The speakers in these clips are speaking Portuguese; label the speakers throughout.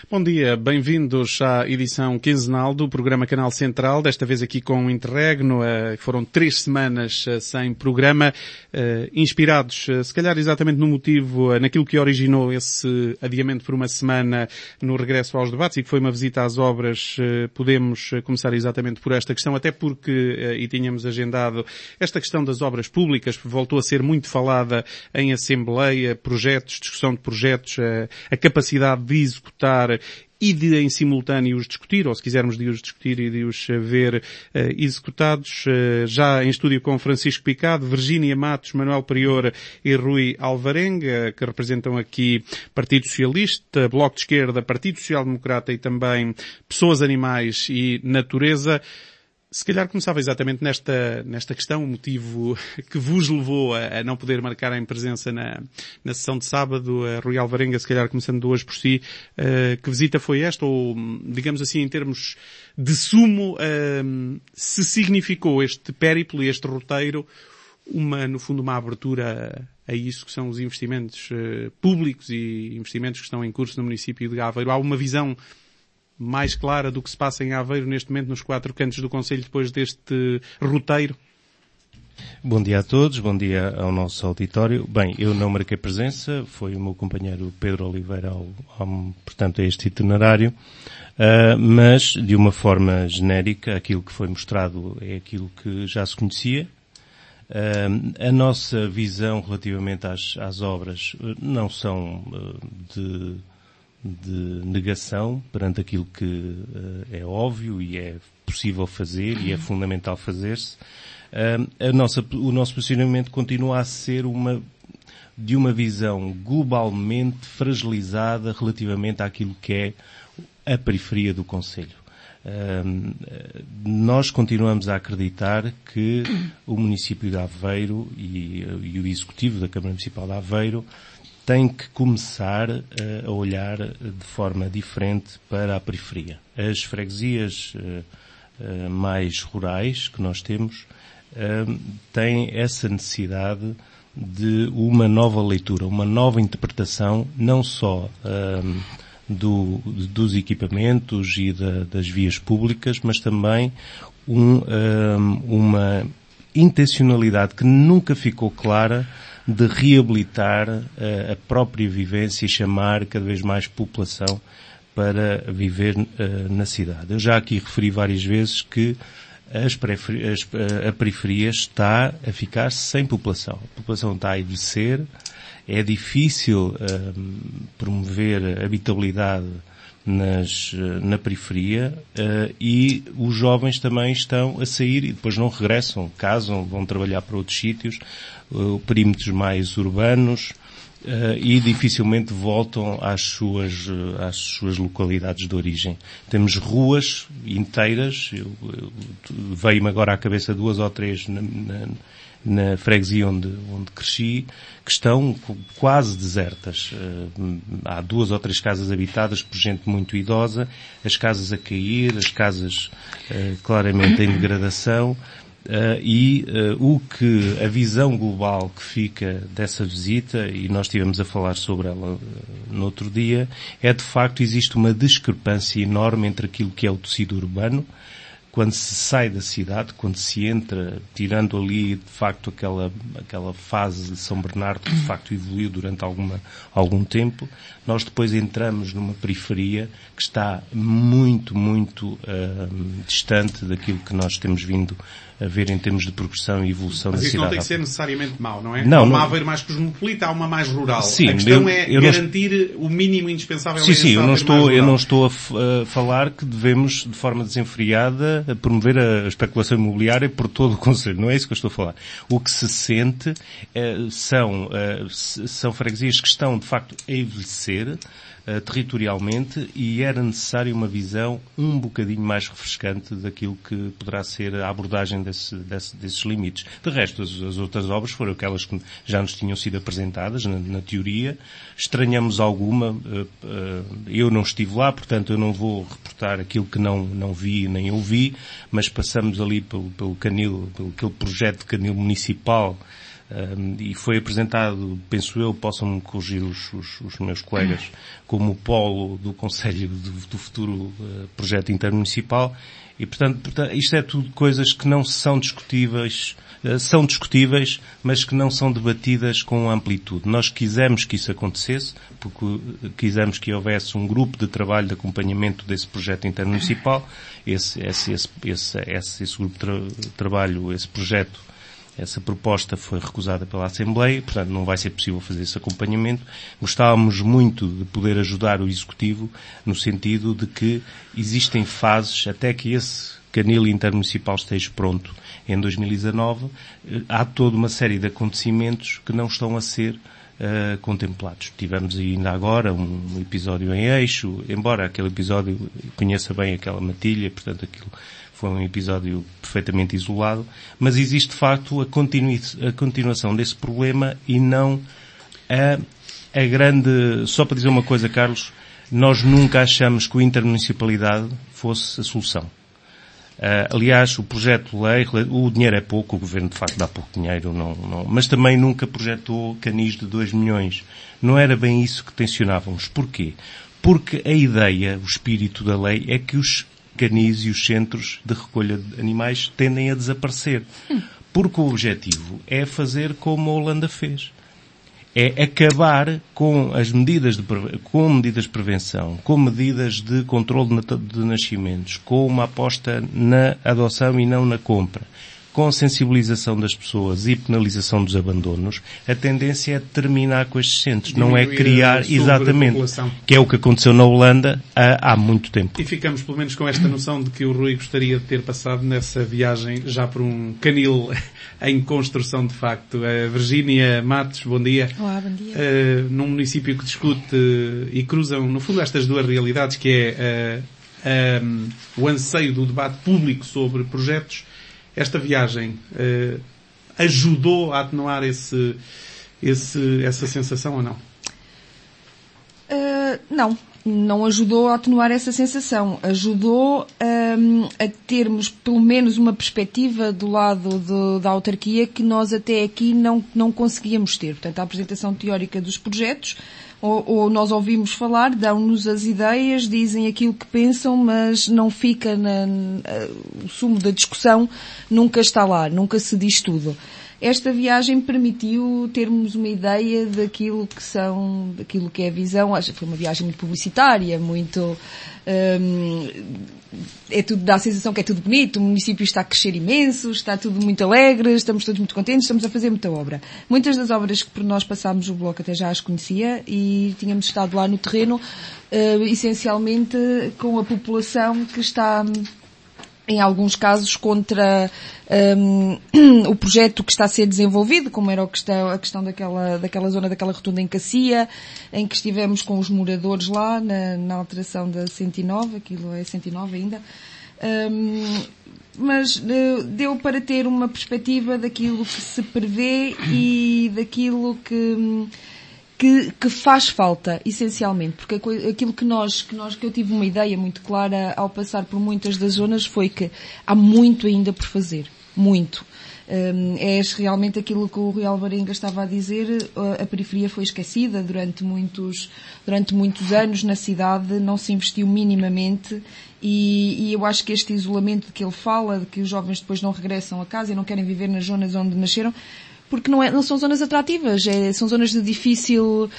Speaker 1: Bom dia, bem-vindos à edição quinzenal do programa Canal Central, desta vez aqui com o Interregno. Foram 3 semanas sem programa, inspirados, se calhar exatamente no motivo, naquilo que originou esse adiamento por uma semana no regresso aos debates e que foi uma visita às obras. Podemos começar exatamente por esta questão, até porque, e tínhamos agendado, esta questão das obras públicas voltou a ser muito falada em Assembleia, projetos, discussão de projetos, a capacidade de executar e de, em simultâneo, os discutir, ou se quisermos de os discutir e de os ver executados. Já em estúdio com Francisco Picado, Virgínia Matos, Manuel Prior e Rui Alvarenga, que representam aqui Partido Socialista, Bloco de Esquerda, Partido Social Democrata e também Pessoas, Animais e Natureza. Se calhar começava exatamente nesta questão, o motivo que vos levou a não poder marcar em presença na sessão de sábado. Rui Alvarenga, se calhar começando de hoje por si, que visita foi esta, ou digamos assim em termos de sumo, se significou este périplo e este roteiro no fundo uma abertura a isso que são os investimentos públicos e investimentos que estão em curso no município de Aveiro. Há uma visão mais clara do que se passa em Aveiro neste momento nos 4 cantos do Conselho depois deste roteiro?
Speaker 2: Bom dia a todos, bom dia ao nosso auditório. Bem, eu não marquei presença, foi o meu companheiro Pedro Oliveira portanto, a este itinerário, mas de uma forma genérica, aquilo que foi mostrado é aquilo que já se conhecia. A nossa visão relativamente às obras não são de negação perante aquilo que é óbvio e é possível fazer e é fundamental fazer-se. O nosso posicionamento continua a ser de uma visão globalmente fragilizada relativamente àquilo que é a periferia do Concelho. Nós continuamos a acreditar que o município de Aveiro e o Executivo da Câmara Municipal de Aveiro tem que começar a olhar de forma diferente para a periferia. As freguesias mais rurais que nós temos têm essa necessidade de uma nova leitura, uma nova interpretação, não só dos equipamentos e das vias públicas, mas também uma intencionalidade que nunca ficou clara de reabilitar a própria vivência e chamar cada vez mais população para viver na cidade. Eu já aqui referi várias vezes que a periferia está a ficar sem população. A população está a envelhecer, é difícil promover habitabilidade na periferia e os jovens também estão a sair e depois não regressam, casam, vão trabalhar para outros sítios, perímetros mais urbanos e dificilmente voltam às suas localidades de origem. Temos ruas inteiras, veio-me agora à cabeça 2 ou 3 na freguesia onde cresci, que estão quase desertas. Há 2 ou 3 casas habitadas por gente muito idosa, as casas a cair, as casas claramente em degradação, e a visão global que fica dessa visita, e nós estivemos a falar sobre ela no outro dia, é de facto existe uma discrepância enorme entre aquilo que é o tecido urbano, quando se sai da cidade, quando se entra, tirando ali, de facto, aquela fase de São Bernardo, que de facto evoluiu durante algum tempo, nós depois entramos numa periferia que está muito, muito distante daquilo que nós temos vindo a ver em termos de progressão e evolução da cidade.
Speaker 1: Mas isso não tem que ser necessariamente mau, não é?
Speaker 2: Não,
Speaker 1: há uma Aveiro mais cosmopolita, há uma mais rural.
Speaker 2: Sim,
Speaker 1: a questão é garantir o mínimo indispensável.
Speaker 2: Sim, eu não estou a falar que devemos, de forma desenfreada, promover a especulação imobiliária por todo o Concelho. Não é isso que eu estou a falar. O que se sente são freguesias que estão, de facto, a envelhecer territorialmente e era necessária uma visão um bocadinho mais refrescante daquilo que poderá ser a abordagem desses limites. De resto, as outras obras foram aquelas que já nos tinham sido apresentadas na teoria. Estranhamos alguma. Eu não estive lá, portanto eu não vou reportar aquilo que não vi nem ouvi, mas passamos ali pelo canil, pelo aquele projeto de canil municipal e foi apresentado, penso eu, possam-me corrigir os meus colegas, como o polo do Conselho do futuro projeto intermunicipal, e portanto, isto é tudo coisas que não são discutíveis, mas que não são debatidas com amplitude. Nós quisemos que isso acontecesse, porque quisemos que houvesse um grupo de trabalho de acompanhamento desse projeto intermunicipal. Esse grupo de trabalho, esse projeto, essa proposta foi recusada pela Assembleia, portanto não vai ser possível fazer esse acompanhamento. Gostávamos muito de poder ajudar o Executivo no sentido de que existem fases até que esse canil intermunicipal esteja pronto em 2019. Há toda uma série de acontecimentos que não estão a ser contemplados. Tivemos ainda agora um episódio em Eixo, embora aquele episódio conheça bem aquela matilha, portanto aquilo foi um episódio perfeitamente isolado, mas existe de facto a continuação desse problema e não a grande... Só para dizer uma coisa, Carlos, nós nunca achamos que a intermunicipalidade fosse a solução. Aliás, o projeto de lei, o dinheiro é pouco, o Governo de facto dá pouco dinheiro, mas também nunca projetou canis de 2 milhões. Não era bem isso que tencionávamos. Porquê? Porque a ideia, o espírito da lei é que os canis e os centros de recolha de animais tendem a desaparecer. Porque o objetivo é fazer como a Holanda fez. É acabar com as medidas de prevenção, com medidas de controle de nascimentos, com uma aposta na adoção e não na compra, com sensibilização das pessoas e penalização dos abandonos. A tendência é terminar com estes centros, não é criar, exatamente, que é o que aconteceu na Holanda há muito tempo.
Speaker 1: E ficamos pelo menos com esta noção de que o Rui gostaria de ter passado nessa viagem já por um canil em construção de facto. Virgínia Matos, bom dia.
Speaker 3: Olá, bom dia.
Speaker 1: Num município que discute e cruzam, no fundo, estas duas realidades, que é o anseio do debate público sobre projetos. Esta viagem ajudou a atenuar essa sensação ou não?
Speaker 3: Não ajudou a atenuar essa sensação. Ajudou a termos pelo menos uma perspectiva do lado da autarquia que nós até aqui não conseguíamos ter. Portanto, a apresentação teórica dos projetos, ou nós ouvimos falar, dão-nos as ideias, dizem aquilo que pensam, mas não fica o sumo da discussão, nunca está lá, nunca se diz tudo. Esta viagem permitiu termos uma ideia daquilo que é a visão. Acho que foi uma viagem muito publicitária, muito, dá a sensação que é tudo bonito, o município está a crescer imenso, está tudo muito alegre, estamos todos muito contentes, estamos a fazer muita obra. Muitas das obras que por nós passámos o bloco até já as conhecia e tínhamos estado lá no terreno, essencialmente com a população que está, em alguns casos, contra o projeto que está a ser desenvolvido, como era a questão daquela zona, daquela rotunda em Cacia, em que estivemos com os moradores lá, na alteração da 109, aquilo é 109 ainda, mas deu para ter uma perspectiva daquilo que se prevê e daquilo que faz falta, essencialmente, porque aquilo que eu tive uma ideia muito clara ao passar por muitas das zonas foi que há muito ainda por fazer. Muito. É realmente aquilo que o Rui Alvarenga estava a dizer, a periferia foi esquecida durante muitos anos na cidade, não se investiu minimamente e eu acho que este isolamento de que ele fala, de que os jovens depois não regressam a casa e não querem viver nas zonas onde nasceram, porque não são zonas atrativas, são zonas de difícil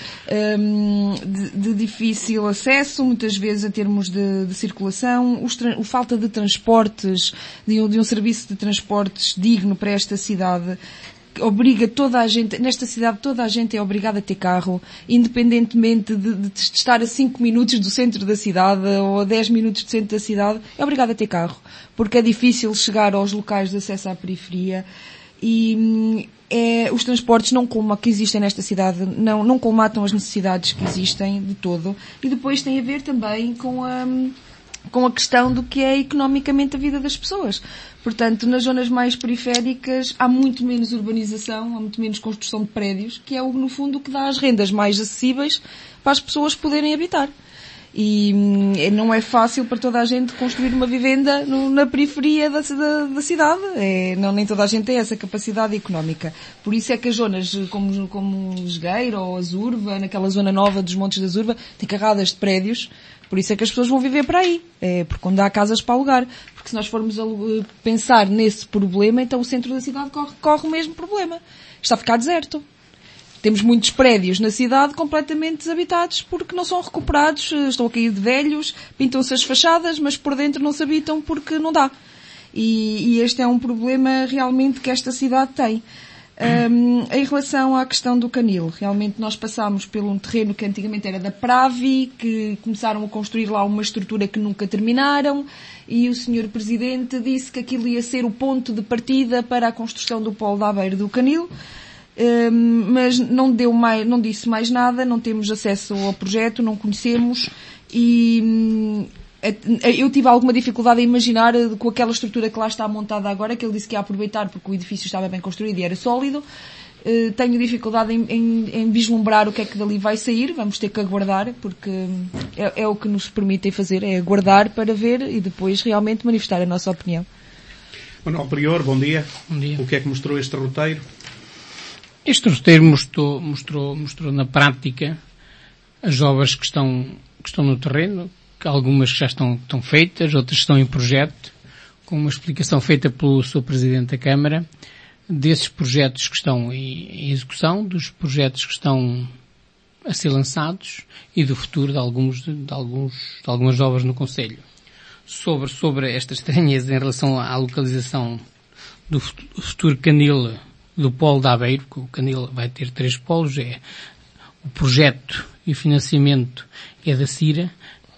Speaker 3: acesso, muitas vezes em termos de circulação, a falta de transportes, de um serviço de transportes digno para esta cidade, obriga toda a gente, nesta cidade toda a gente é obrigada a ter carro, independentemente de estar a 5 minutos do centro da cidade ou a 10 minutos do centro da cidade, é obrigada a ter carro, porque é difícil chegar aos locais de acesso à periferia e os transportes que existem nesta cidade não colmatam as necessidades que existem de todo. E depois tem a ver também com a questão do que é economicamente a vida das pessoas. Portanto, nas zonas mais periféricas há muito menos urbanização, há muito menos construção de prédios, que é no fundo o que dá as rendas mais acessíveis para as pessoas poderem habitar. E não é fácil para toda a gente construir uma vivenda na periferia da cidade. Nem toda a gente tem essa capacidade económica. Por isso é que as zonas como Jogueira ou Azurva, naquela zona nova dos Montes da Azurva, têm carradas de prédios. Por isso é que as pessoas vão viver para aí. Porque onde há casas para alugar. Porque se nós formos pensar nesse problema, então o centro da cidade corre o mesmo problema. Está a ficar deserto. Temos muitos prédios na cidade completamente desabitados porque não são recuperados, estão a cair de velhos, pintam-se as fachadas, mas por dentro não se habitam porque não dá. E este é um problema realmente que esta cidade tem. Em relação à questão do Canil, realmente nós passámos por um terreno que antigamente era da Pravi, que começaram a construir lá uma estrutura que nunca terminaram, e o Sr. Presidente disse que aquilo ia ser o ponto de partida para a construção do polo de Aveiro do Canil. Mas não disse mais nada, não temos acesso ao projeto, não conhecemos e eu tive alguma dificuldade a imaginar com aquela estrutura que lá está montada agora, que ele disse que ia aproveitar porque o edifício estava bem construído e era sólido. Tenho dificuldade em vislumbrar o que é que dali vai sair, vamos ter que aguardar, porque é o que nos permitem fazer, é aguardar para ver e depois realmente manifestar a nossa opinião.
Speaker 1: Manuel Prior, bom dia.
Speaker 4: Bom dia.
Speaker 1: O que é que mostrou este roteiro?
Speaker 4: Este roteiro mostrou na prática as obras que estão no terreno, que algumas já estão feitas, outras estão em projeto, com uma explicação feita pelo Sr. Presidente da Câmara, desses projetos que estão em execução, dos projetos que estão a ser lançados e do futuro de algumas obras no Concelho. Sobre esta estranheza em relação à localização do futuro Canil do polo de Aveiro, que o Canil vai ter 3 polos, o projeto e o financiamento é da CIRA.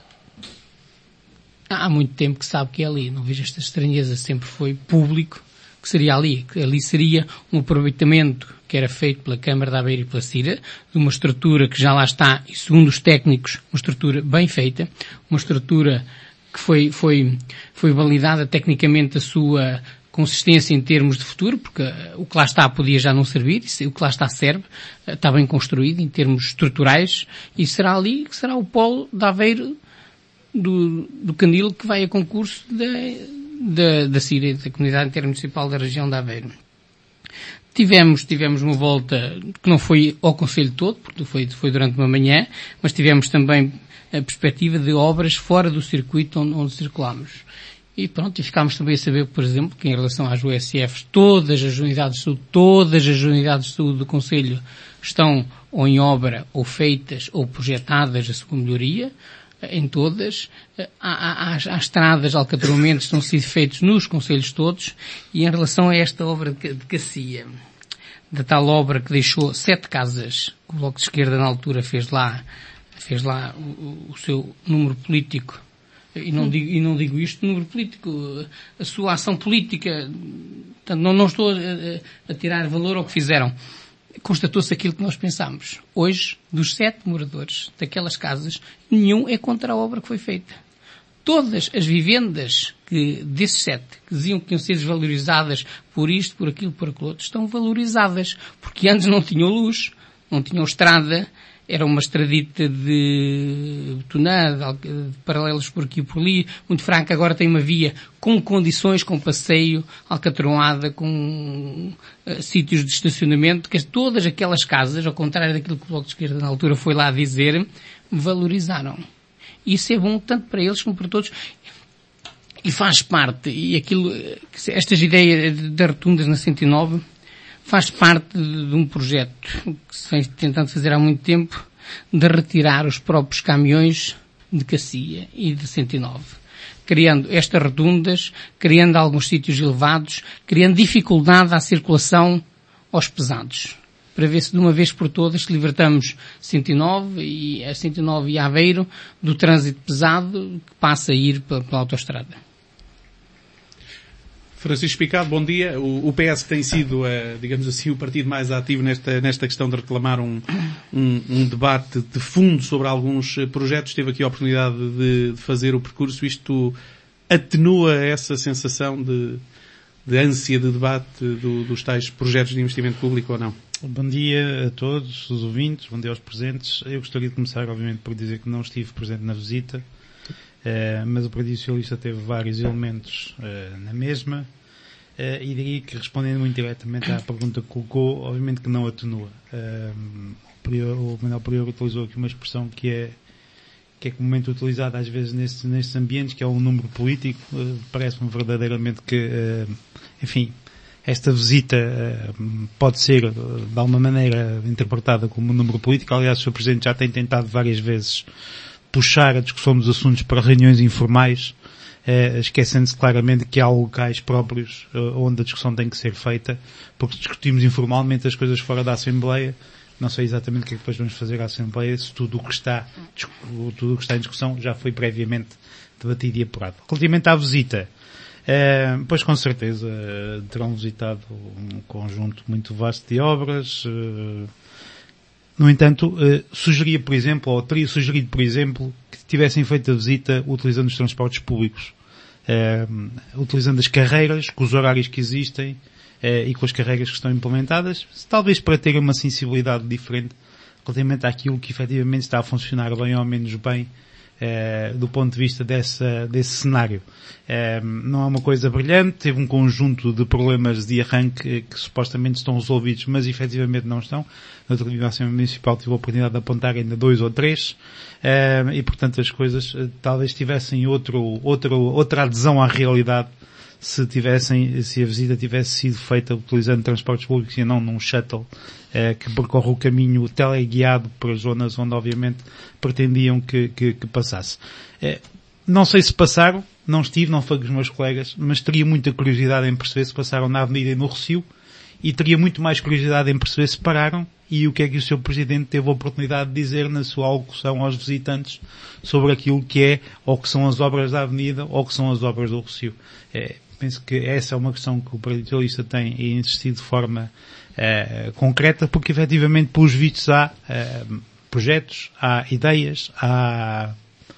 Speaker 4: Há muito tempo que sabe que é ali, não vejo esta estranheza, sempre foi público que seria ali, que ali seria um aproveitamento que era feito pela Câmara de Aveiro e pela CIRA, de uma estrutura que já lá está, e segundo os técnicos, uma estrutura bem feita, uma estrutura que foi validada tecnicamente a sua consistência em termos de futuro, porque o que lá está podia já não servir, o que lá está serve, está bem construído em termos estruturais, e será ali que será o polo de Aveiro do Canil que vai a concurso da CIRA, da Comunidade Intermunicipal da Região de Aveiro. Tivemos uma volta que não foi ao Concelho todo, porque foi durante uma manhã, mas tivemos também a perspectiva de obras fora do circuito onde circulámos. E pronto, e ficámos também a saber, por exemplo, que em relação às USFs, todas as unidades de saúde do Concelho estão ou em obra, ou feitas, ou projetadas a sua melhoria, em todas. Há estradas, alcatroamentos estão sendo feitos nos concelhos todos, e em relação a esta obra de Cacia, da tal obra que deixou 7 casas, que o Bloco de Esquerda na altura fez lá o seu número político, e não digo isto número político, a sua ação política, portanto, não estou a tirar valor ao que fizeram. Constatou-se aquilo que nós pensámos. Hoje, dos 7 moradores daquelas casas, nenhum é contra a obra que foi feita. Todas as vivendas desses 7, que diziam que iam ser desvalorizadas por isto, por aquilo, por aquilo outro, estão valorizadas. Porque antes não tinham luz, não tinham estrada, era uma estradita de betonada, de paralelos por aqui e por ali, muito franca. Agora tem uma via com condições, com passeio, alcatroada, com sítios de estacionamento, que todas aquelas casas, ao contrário daquilo que o Bloco de Esquerda na altura foi lá dizer, valorizaram. Isso é bom tanto para eles como para todos. E faz parte, estas ideias das rotundas na 109, faz parte de um projeto que se vem tentando fazer há muito tempo, de retirar os próprios caminhões de Cacia e de 109. Criando estas rotundas, criando alguns sítios elevados, criando dificuldade à circulação aos pesados. Para ver se de uma vez por todas libertamos 109 e Aveiro do trânsito pesado que passa a ir pela autoestrada.
Speaker 1: Francisco Picado, bom dia. O PS tem sido, digamos assim, o partido mais ativo nesta questão de reclamar um debate de fundo sobre alguns projetos. Teve aqui a oportunidade de fazer o percurso. Isto atenua essa sensação de ânsia de debate dos tais projetos de investimento público ou não?
Speaker 5: Bom dia a todos os ouvintes, bom dia aos presentes. Eu gostaria de começar, obviamente, por dizer que não estive presente na visita, mas o Partido Socialista teve vários elementos na mesma, e diria que, respondendo muito diretamente à pergunta que colocou, obviamente que não atenua. O Manuel Prior utilizou aqui uma expressão que é comumente utilizada às vezes nestes ambientes, que é um número político. Parece-me verdadeiramente que, enfim, esta visita pode ser, de alguma maneira, interpretada como um número político. Aliás, o Sr. Presidente já tem tentado várias vezes puxar a discussão dos assuntos para reuniões informais, esquecendo-se claramente que há locais próprios onde a discussão tem que ser feita, porque discutimos informalmente as coisas fora da Assembleia. Não sei exatamente o que é que depois vamos fazer à Assembleia, se tudo o que está em discussão já foi previamente debatido e apurado. Relativamente à visita, pois com certeza terão visitado um conjunto muito vasto de obras. No entanto, sugeria, por exemplo, ou teria sugerido, por exemplo, que tivessem feito a visita utilizando os transportes públicos, utilizando as carreiras, com os horários que existem, e com as carreiras que estão implementadas, talvez para ter uma sensibilidade diferente relativamente àquilo que efetivamente está a funcionar bem ou menos bem, do ponto de vista desse cenário. Não é uma coisa brilhante, teve um conjunto de problemas de arranque que supostamente estão resolvidos, mas efetivamente não estão. Na outra dia a Assembleia Municipal tive a oportunidade de apontar ainda 2 ou 3, e portanto as coisas talvez tivessem outra adesão à realidade se a visita tivesse sido feita utilizando transportes públicos e não num shuttle que percorre o caminho teleguiado para zonas onde obviamente pretendiam que passasse. Não sei se passaram, não estive, não foi com os meus colegas, mas teria muita curiosidade em perceber se passaram na Avenida e no Rossio, e teria muito mais curiosidade em perceber se pararam e o que é que o Sr. Presidente teve a oportunidade de dizer na sua alocução aos visitantes sobre aquilo que é ou que são as obras da Avenida ou que são as obras do Rossio. Penso que essa é uma questão que o Partido Socialista tem insistido de forma concreta, porque efetivamente, pelos vistos, há projetos, há ideias, há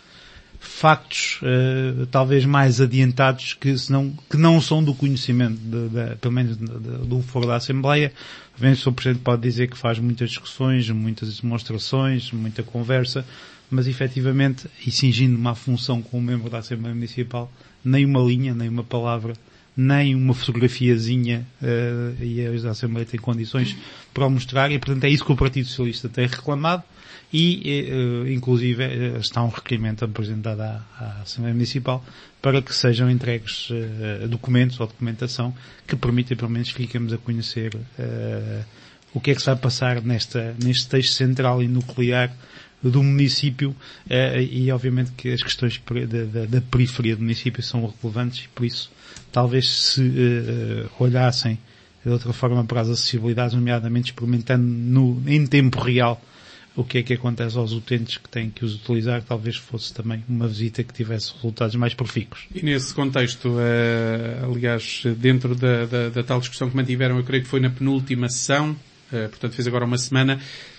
Speaker 5: factos talvez mais adiantados que não são do conhecimento, pelo menos do foro da Assembleia. O Sr. Presidente pode dizer que faz muitas discussões, muitas demonstrações, muita conversa, mas efetivamente, e cingindo-me à função como membro da Assembleia Municipal, nem uma linha, nem uma palavra, nem uma fotografiazinha, e a Assembleia tem condições para o mostrar, e portanto é isso que o Partido Socialista tem reclamado, e inclusive está um requerimento apresentado à Assembleia Municipal para que sejam entregues documentos ou documentação que permitem pelo menos que fiquemos a conhecer o que é que se vai passar neste eixo central e nuclear do município, e obviamente que as questões da periferia do município são relevantes, e por isso talvez se olhassem de outra forma para as acessibilidades, nomeadamente experimentando em tempo real o que é que acontece aos utentes que têm que os utilizar, talvez fosse também uma visita que tivesse resultados mais profícuos.
Speaker 1: E nesse contexto, aliás, dentro da tal discussão que mantiveram, eu creio que foi na penúltima sessão, portanto fez agora uma semana,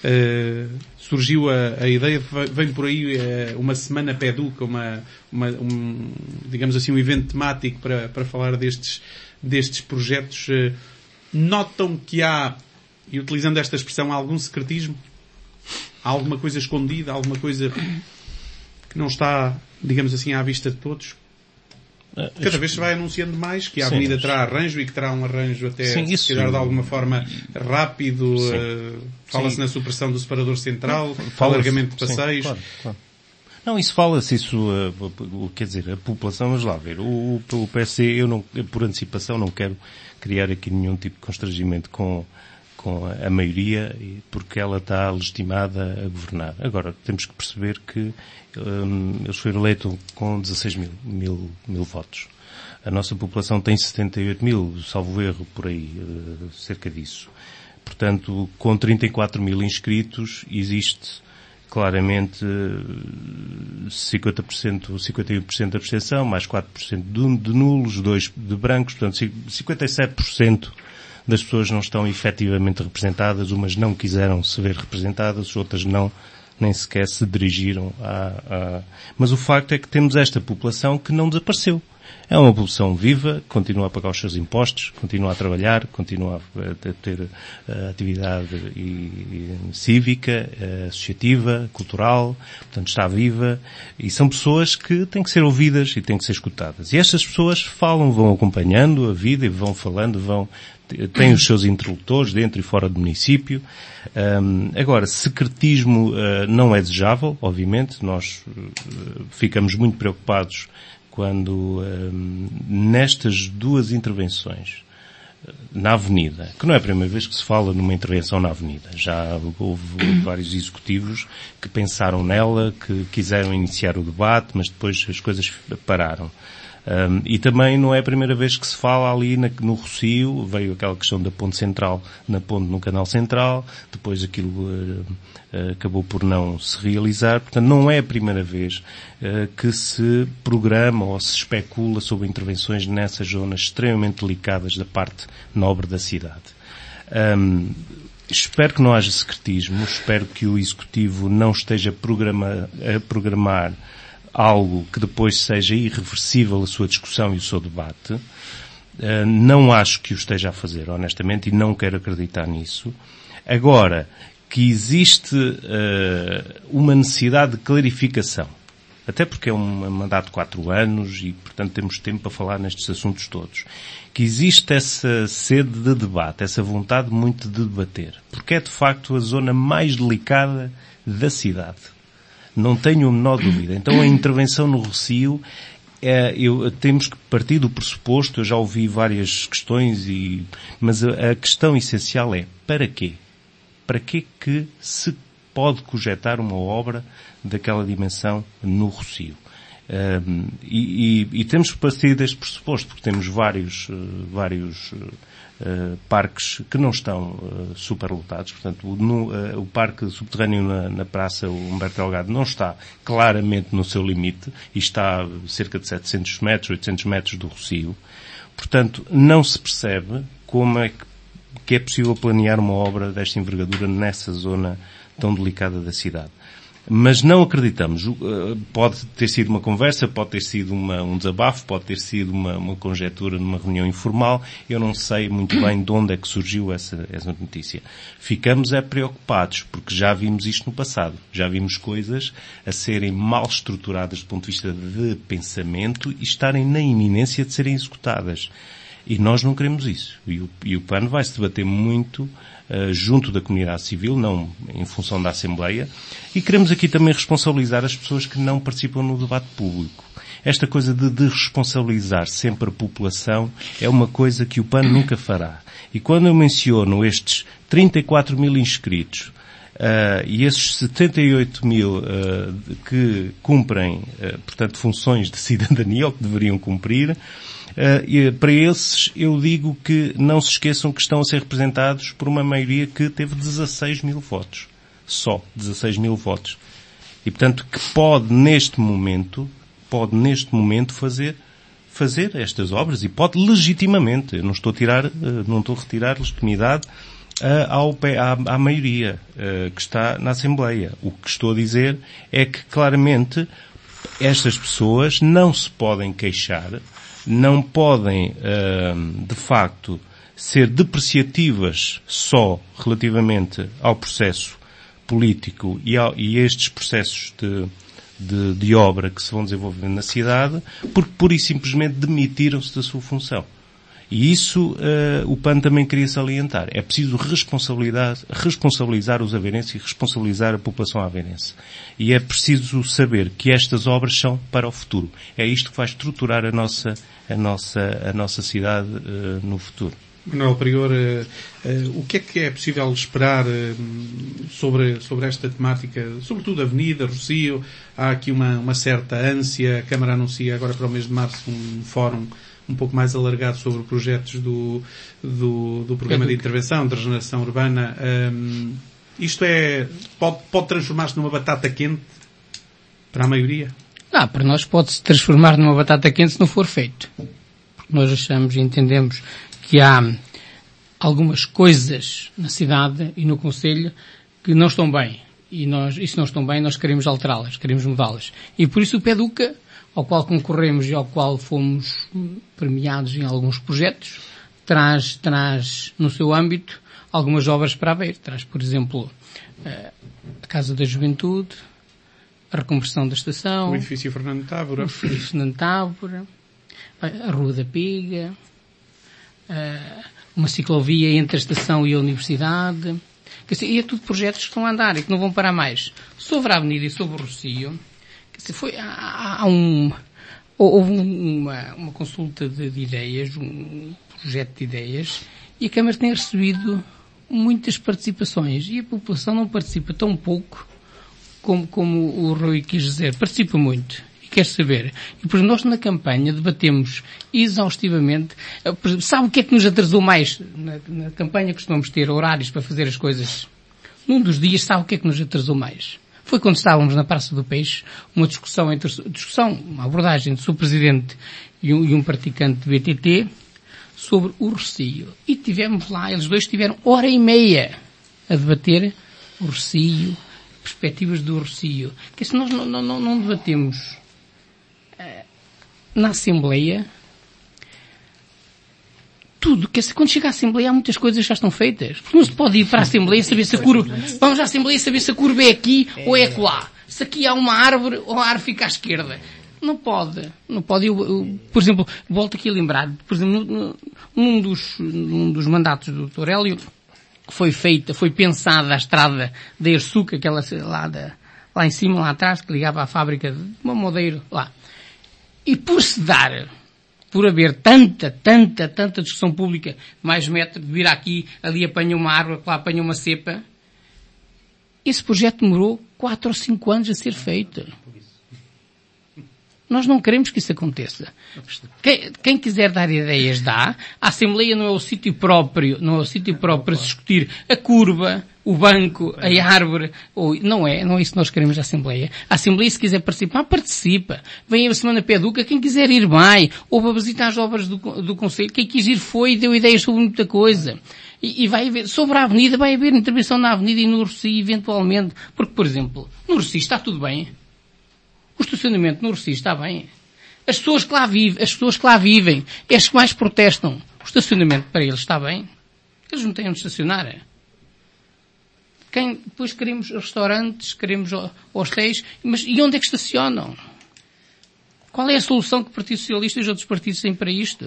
Speaker 1: surgiu a ideia, vem por aí uma semana PEDUCA, digamos assim, um evento temático para falar destes projetos. Notam que há, e utilizando esta expressão, algum secretismo? Há alguma coisa escondida? Alguma coisa que não está, digamos assim, à vista de todos? Cada vez se vai anunciando mais que a Avenida terá arranjo e que terá um arranjo até, se calhar, de alguma forma rápido. Fala-se na supressão do separador central, alargamento de passeios.
Speaker 2: Claro. Não, isso fala-se, quer dizer, a população, vamos lá ver, o PSD, por antecipação, não quero criar aqui nenhum tipo de constrangimento com a maioria, porque ela está legitimada a governar. Agora, temos que perceber que eles foram eleitos com 16 mil votos. A nossa população tem 78 mil, salvo erro, por aí, cerca disso. Portanto, com 34 mil inscritos, existe claramente 50%, 51% de abstenção, mais 4% de nulos, 2% de brancos, portanto 57% das pessoas não estão efetivamente representadas, umas não quiseram se ver representadas, outras nem sequer se dirigiram Mas o facto é que temos esta população que não desapareceu. É uma população viva, continua a pagar os seus impostos, continua a trabalhar, continua a ter atividade cívica, associativa, cultural, portanto está viva, e são pessoas que têm que ser ouvidas e têm que ser escutadas. E estas pessoas falam, vão acompanhando a vida e vão falando, têm os seus interlocutores dentro e fora do município. Agora, secretismo não é desejável, obviamente. Nós ficamos muito preocupados quando nestas duas intervenções na Avenida, que não é a primeira vez que se fala numa intervenção na Avenida, já houve vários executivos que pensaram nela, que quiseram iniciar o debate, mas depois as coisas pararam. E também não é a primeira vez que se fala ali no Rossio, veio aquela questão da ponte central, na ponte no Canal Central, depois aquilo acabou por não se realizar, portanto não é a primeira vez que se programa ou se especula sobre intervenções nessas zonas extremamente delicadas da parte nobre da cidade. Espero que não haja secretismo, espero que o Executivo não esteja a programar algo que depois seja irreversível a sua discussão e o seu debate. Não acho que o esteja a fazer, honestamente, e não quero acreditar nisso. Agora, que existe uma necessidade de clarificação, até porque é um mandato de 4 anos e, portanto, temos tempo para falar nestes assuntos todos, que existe essa sede de debate, essa vontade muito de debater, porque é, de facto, a zona mais delicada da cidade. Não tenho a menor dúvida. Então a intervenção no Rossio, temos que partir do pressuposto, eu já ouvi várias questões, mas a questão essencial é, para quê? Para que se pode cogitar uma obra daquela dimensão no Rossio? E temos que partir deste pressuposto, porque temos vários parques que não estão superlotados. Portanto, o parque subterrâneo na Praça Humberto Delgado não está claramente no seu limite e está a cerca de 700 metros, 800 metros do Rossio. Portanto, não se percebe como é que é possível planear uma obra desta envergadura nessa zona tão delicada da cidade. Mas não acreditamos. Pode ter sido uma conversa, pode ter sido um desabafo, pode ter sido uma conjetura numa reunião informal. Eu não sei muito bem de onde é que surgiu essa notícia. Ficamos preocupados, porque já vimos isto no passado. Já vimos coisas a serem mal estruturadas do ponto de vista de pensamento e estarem na iminência de serem executadas. E nós não queremos isso. E o PAN vai se debater muito junto da comunidade civil, não em função da Assembleia, e queremos aqui também responsabilizar as pessoas que não participam no debate público. Esta coisa de responsabilizar sempre a população é uma coisa que o PAN nunca fará. E quando eu menciono estes 34 mil inscritos e esses 78 mil que cumprem, portanto, funções de cidadania, ou que deveriam cumprir, e para esses eu digo que não se esqueçam que estão a ser representados por uma maioria que teve 16 mil votos. Só 16 mil votos. E portanto que pode neste momento fazer estas obras e pode legitimamente. Eu não estou a retirar legitimidade à maioria que está na Assembleia. O que estou a dizer é que claramente estas pessoas não se podem queixar, não podem, de facto, ser depreciativas só relativamente ao processo político e a estes processos de obra que se vão desenvolver na cidade, porque pura e simplesmente demitiram-se da sua função. E isso o PAN também queria salientar. É preciso responsabilizar os aveirenses e responsabilizar a população aveirense. E é preciso saber que estas obras são para o futuro. É isto que vai estruturar a nossa cidade no futuro.
Speaker 1: Manuel Prior, o que é possível esperar sobre esta temática, sobretudo a Avenida, Rossio? Há aqui uma certa ânsia. A Câmara anuncia agora para o mês de março um fórum um pouco mais alargado sobre projetos do programa de intervenção, de regeneração urbana. Isto pode transformar-se numa batata quente para a maioria?
Speaker 4: Para nós pode-se transformar numa batata quente se não for feito. Porque nós achamos e entendemos que há algumas coisas na cidade e no Concelho que não estão bem. E se não estão bem, nós queremos alterá-las, queremos mudá-las. E por isso o PEDUCA ao qual concorremos e ao qual fomos premiados em alguns projetos, traz no seu âmbito algumas obras para Aveiro. Traz, por exemplo, a Casa da Juventude, a reconversão da estação,
Speaker 1: o edifício Fernando Tábora,
Speaker 4: a Rua da Piga, uma ciclovia entre a estação e a universidade. Quer dizer, e é tudo projetos que estão a andar e que não vão parar mais. Sobre a Avenida e sobre o Rossio, quer dizer, houve uma consulta de ideias, um projeto de ideias, e a Câmara tem recebido muitas participações e a população não participa tão pouco como o Rui quis dizer. Participa muito e quer saber. E por nós na campanha debatemos exaustivamente. Sabe o que é que nos atrasou mais? Na campanha costumamos ter horários para fazer as coisas. Num dos dias, sabe o que é que nos atrasou mais? Foi quando estávamos na Praça do Peixe, uma uma abordagem entre o seu presidente e um praticante de BTT sobre o Rossio. E tivemos lá, eles dois tiveram 1h30 a debater o Rossio, perspectivas do Rossio. Que se nós não debatemos na Assembleia tudo, que quando chega à Assembleia há muitas coisas que já estão feitas. Porque não se pode ir para a Assembleia saber se a curva... Vamos à Assembleia saber se a curva é aqui ou é acolá. Se aqui há uma árvore ou a árvore fica à esquerda. Não pode. Eu, por exemplo, volto aqui a lembrar, por exemplo, num dos mandatos do Dr. Hélio, foi pensada a estrada da Ersuca, aquela lá em cima, lá atrás, que ligava à fábrica de Mamodeiro, lá. E por haver tanta discussão pública, mais metro, de vir aqui, ali apanha uma árvore, lá apanha uma cepa, esse projeto demorou 4 ou 5 anos a ser feito. Nós não queremos que isso aconteça. Quem quiser dar ideias dá. A Assembleia não é o sítio próprio para discutir a curva, o banco, a árvore. Não é isso que nós queremos da Assembleia. A Assembleia, se quiser participar, participa. Vem a Semana Peduca, quem quiser ir vai. Ou para visitar as obras do Conselho. Quem quis ir foi e deu ideias sobre muita coisa. E vai haver, sobre a Avenida, vai haver intervenção na Avenida e no Rossio, eventualmente. Porque, por exemplo, no Rossio está tudo bem. O estacionamento no Rossio está bem. As pessoas que lá vivem, é as que mais protestam. O estacionamento para eles está bem. Eles não têm onde estacionar. Depois queremos restaurantes, queremos hostéis, mas e onde é que estacionam? Qual é a solução que o Partido Socialista e os outros partidos têm para isto?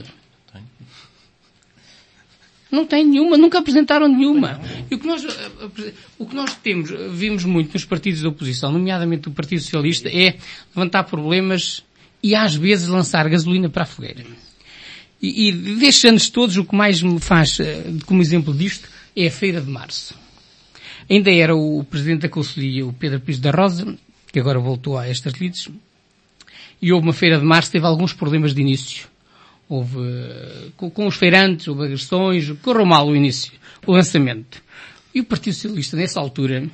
Speaker 4: Não tem nenhuma, nunca apresentaram nenhuma. E o que nós vimos muito nos partidos da oposição, nomeadamente o Partido Socialista, é levantar problemas e às vezes lançar gasolina para a fogueira. E destes anos todos, o que mais me faz como exemplo disto é a Feira de Março. Ainda era o Presidente da Conselhia, o Pedro Pires da Rosa, que agora voltou a estas lides, e houve uma Feira de Março, teve alguns problemas de início. Houve, com os feirantes, houve agressões, correu mal o início, o lançamento. E o Partido Socialista, nessa altura,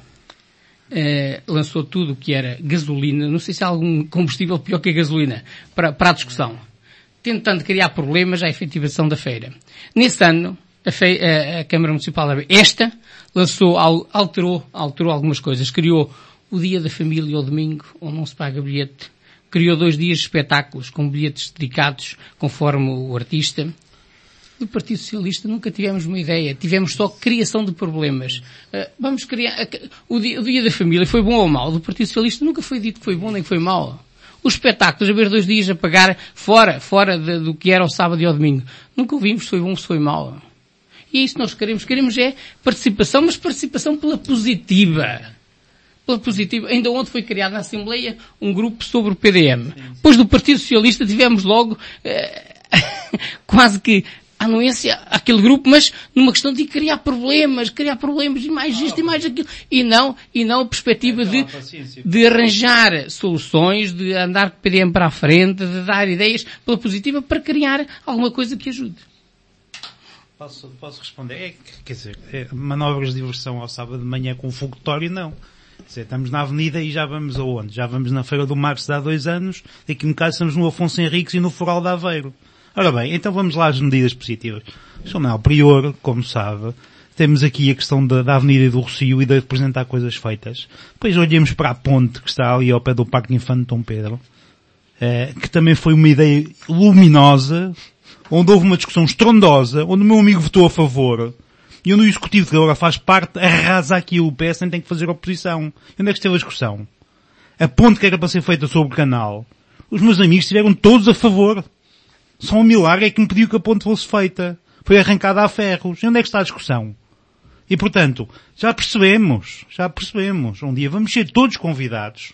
Speaker 4: lançou tudo o que era gasolina, não sei se há algum combustível pior que a gasolina, para a discussão, tentando criar problemas à efetivação da feira. Nesse ano, a Câmara Municipal da Beira, alterou algumas coisas. Criou o Dia da Família ao domingo, onde não se paga bilhete. Criou 2 dias de espetáculos com bilhetes dedicados conforme o artista. Do Partido Socialista nunca tivemos uma ideia. Tivemos só criação de problemas. Vamos criar... O dia da Família foi bom ou mau? Do Partido Socialista nunca foi dito que foi bom nem que foi mau. Os espetáculos, haver 2 dias a pagar fora do que era o sábado e ao domingo. Nunca ouvimos se foi bom ou se foi mau. E é isso que nós queremos. Queremos é participação, mas participação pela positiva. Ainda ontem foi criado na Assembleia um grupo sobre o PDM. Depois do Partido Socialista tivemos logo quase que a anuência àquele grupo, mas numa questão de criar problemas e mais isto e mais aquilo. E não a perspectiva de arranjar soluções, de andar com o PDM para a frente, de dar ideias pela positiva para criar alguma coisa que ajude.
Speaker 5: Posso responder? Quer dizer, manobras de diversão ao sábado de manhã com fogotório, não. Quer dizer, estamos na Avenida e já vamos aonde? Já vamos na Feira do Março de há 2 anos, e aqui no caso estamos no Afonso Henriques e no Foral de Aveiro. Ora bem, então vamos lá às medidas positivas. Sr. Manuel Prior, como sabe, temos aqui a questão da Avenida e do Rossio e de apresentar coisas feitas. Depois olhemos para a ponte que está ali ao pé do Parque Infante Dom Pedro. que também foi uma ideia luminosa, onde houve uma discussão estrondosa, onde o meu amigo votou a favor, e onde o Executivo, que agora faz parte, arrasa aquilo. O PS nem tem que fazer oposição. E onde é que esteve a discussão? A ponte que era para ser feita sobre o canal, os meus amigos estiveram todos a favor. Só um milagre é que impediu que a ponte fosse feita. Foi arrancada a ferros. E onde é que está a discussão? E portanto, já percebemos. Um dia vamos ser todos convidados,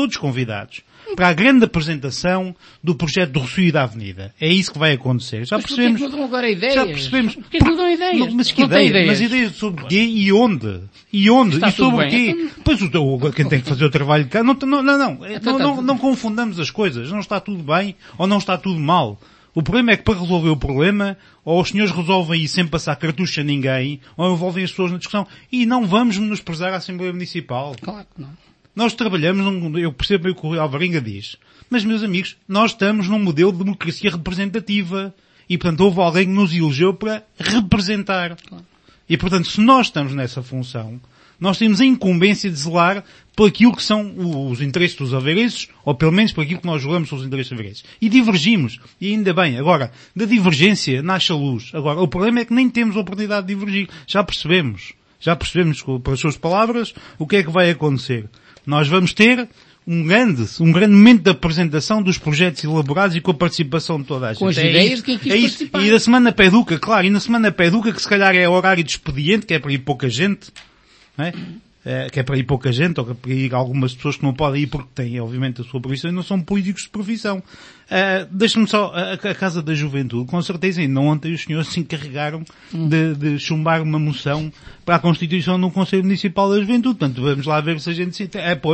Speaker 5: para a grande apresentação do projeto do Rossio e da Avenida. É isso que vai acontecer. Já percebemos.
Speaker 4: Mas porquê que não dão agora ideias?
Speaker 5: Já percebemos.
Speaker 4: Porquê que não dão ideias?
Speaker 5: Mas que ideias? Mas ideias sobre quê e onde? E sobre o quê? Pois quem tem que fazer o trabalho de cá. Não confundamos as coisas. Não está tudo bem ou não está tudo mal. O problema é que para resolver o problema, ou os senhores resolvem isso sem passar cartucho a ninguém, ou envolvem as pessoas na discussão, e não vamos menosprezar a Assembleia Municipal.
Speaker 4: Claro que não. Nós
Speaker 5: trabalhamos eu percebo o que o Alvarenga diz, mas meus amigos, nós estamos num modelo de democracia representativa, e portanto houve alguém que nos elegeu para representar. Claro. E portanto, se nós estamos nessa função, nós temos a incumbência de zelar por aquilo que são os interesses dos averenses, ou pelo menos por aquilo que nós julgamos os interesses averenses. E divergimos. E ainda bem. Agora, da divergência nasce a luz. Agora, o problema é que nem temos a oportunidade de divergir. Já percebemos, pelas suas palavras, o que é que vai acontecer. Nós vamos ter um grande momento de apresentação dos projetos elaborados e com a participação de toda a gente.
Speaker 4: Com as ideias de quem quis participar.
Speaker 5: E da Semana Pé-Educa, claro, e na Semana Pé-Educa, que se calhar é horário de expediente, que é para ir pouca gente, não é? Que é para ir pouca gente, ou para ir algumas pessoas que não podem ir porque têm, obviamente, a sua profissão e não são políticos de profissão. Deixa-me só, a Casa da Juventude, com certeza, ainda ontem os senhores se encarregaram de chumbar uma moção para a constituição de um Conselho Municipal da Juventude. Portanto, vamos lá ver se a gente